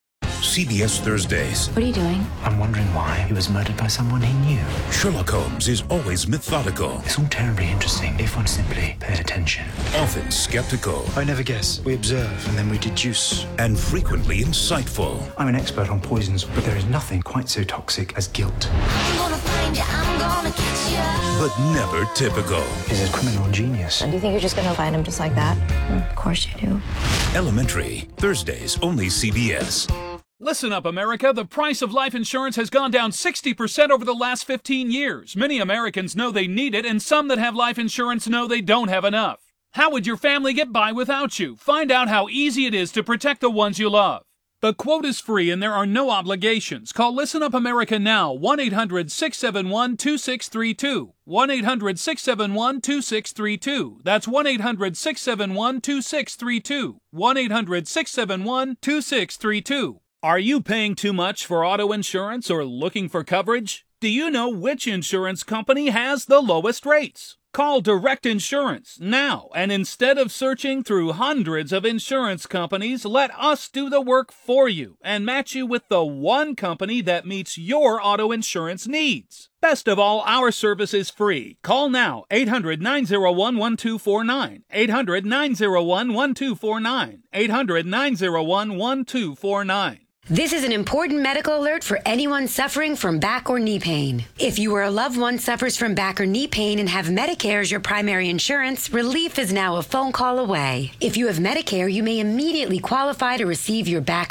[SPEAKER 6] C B S Thursdays.
[SPEAKER 5] What are you doing? I'm wondering why he was murdered by someone he knew.
[SPEAKER 6] Sherlock Holmes is always methodical.
[SPEAKER 5] It's all terribly interesting if one simply paid attention.
[SPEAKER 6] Often skeptical.
[SPEAKER 5] I never guess. We observe and then we deduce.
[SPEAKER 6] And frequently insightful.
[SPEAKER 5] I'm an expert on poisons, but there is nothing quite so toxic as guilt.
[SPEAKER 10] I'm gonna find you, I'm gonna catch you.
[SPEAKER 6] But never typical.
[SPEAKER 5] He's a criminal genius. And
[SPEAKER 7] Do you think you're just going to find him just like that? Of course you do.
[SPEAKER 6] Elementary. Thursdays, only C B S.
[SPEAKER 20] Listen up, America. The price of life insurance has gone down sixty percent over the last fifteen years. Many Americans know they need it, and some that have life insurance know they don't have enough. How would your family get by without you? Find out how easy it is to protect the ones you love. The quote is free and there are no obligations. Call Listen Up America now, one eight hundred six seven one two six three two. one eight hundred six seven one two six three two. That's one eight hundred six seven one two six three two. one eight hundred six seven one two six three two. Are you paying too much for auto insurance or looking for coverage? Do you know which insurance company has the lowest rates? Call Direct Insurance now, and instead of searching through hundreds of insurance companies, let us do the work for you and match you with the one company that meets your auto insurance needs. Best of all, our service is free. Call now, eight hundred nine oh one one two four nine, eight hundred nine oh one one two four nine, eight hundred nine oh one one two four nine.
[SPEAKER 12] This is an important medical alert for anyone suffering from back or knee pain. If you or a loved one suffers from back or knee pain and have Medicare as your primary insurance, relief is now a phone call away. If you have Medicare, you may immediately qualify to receive your back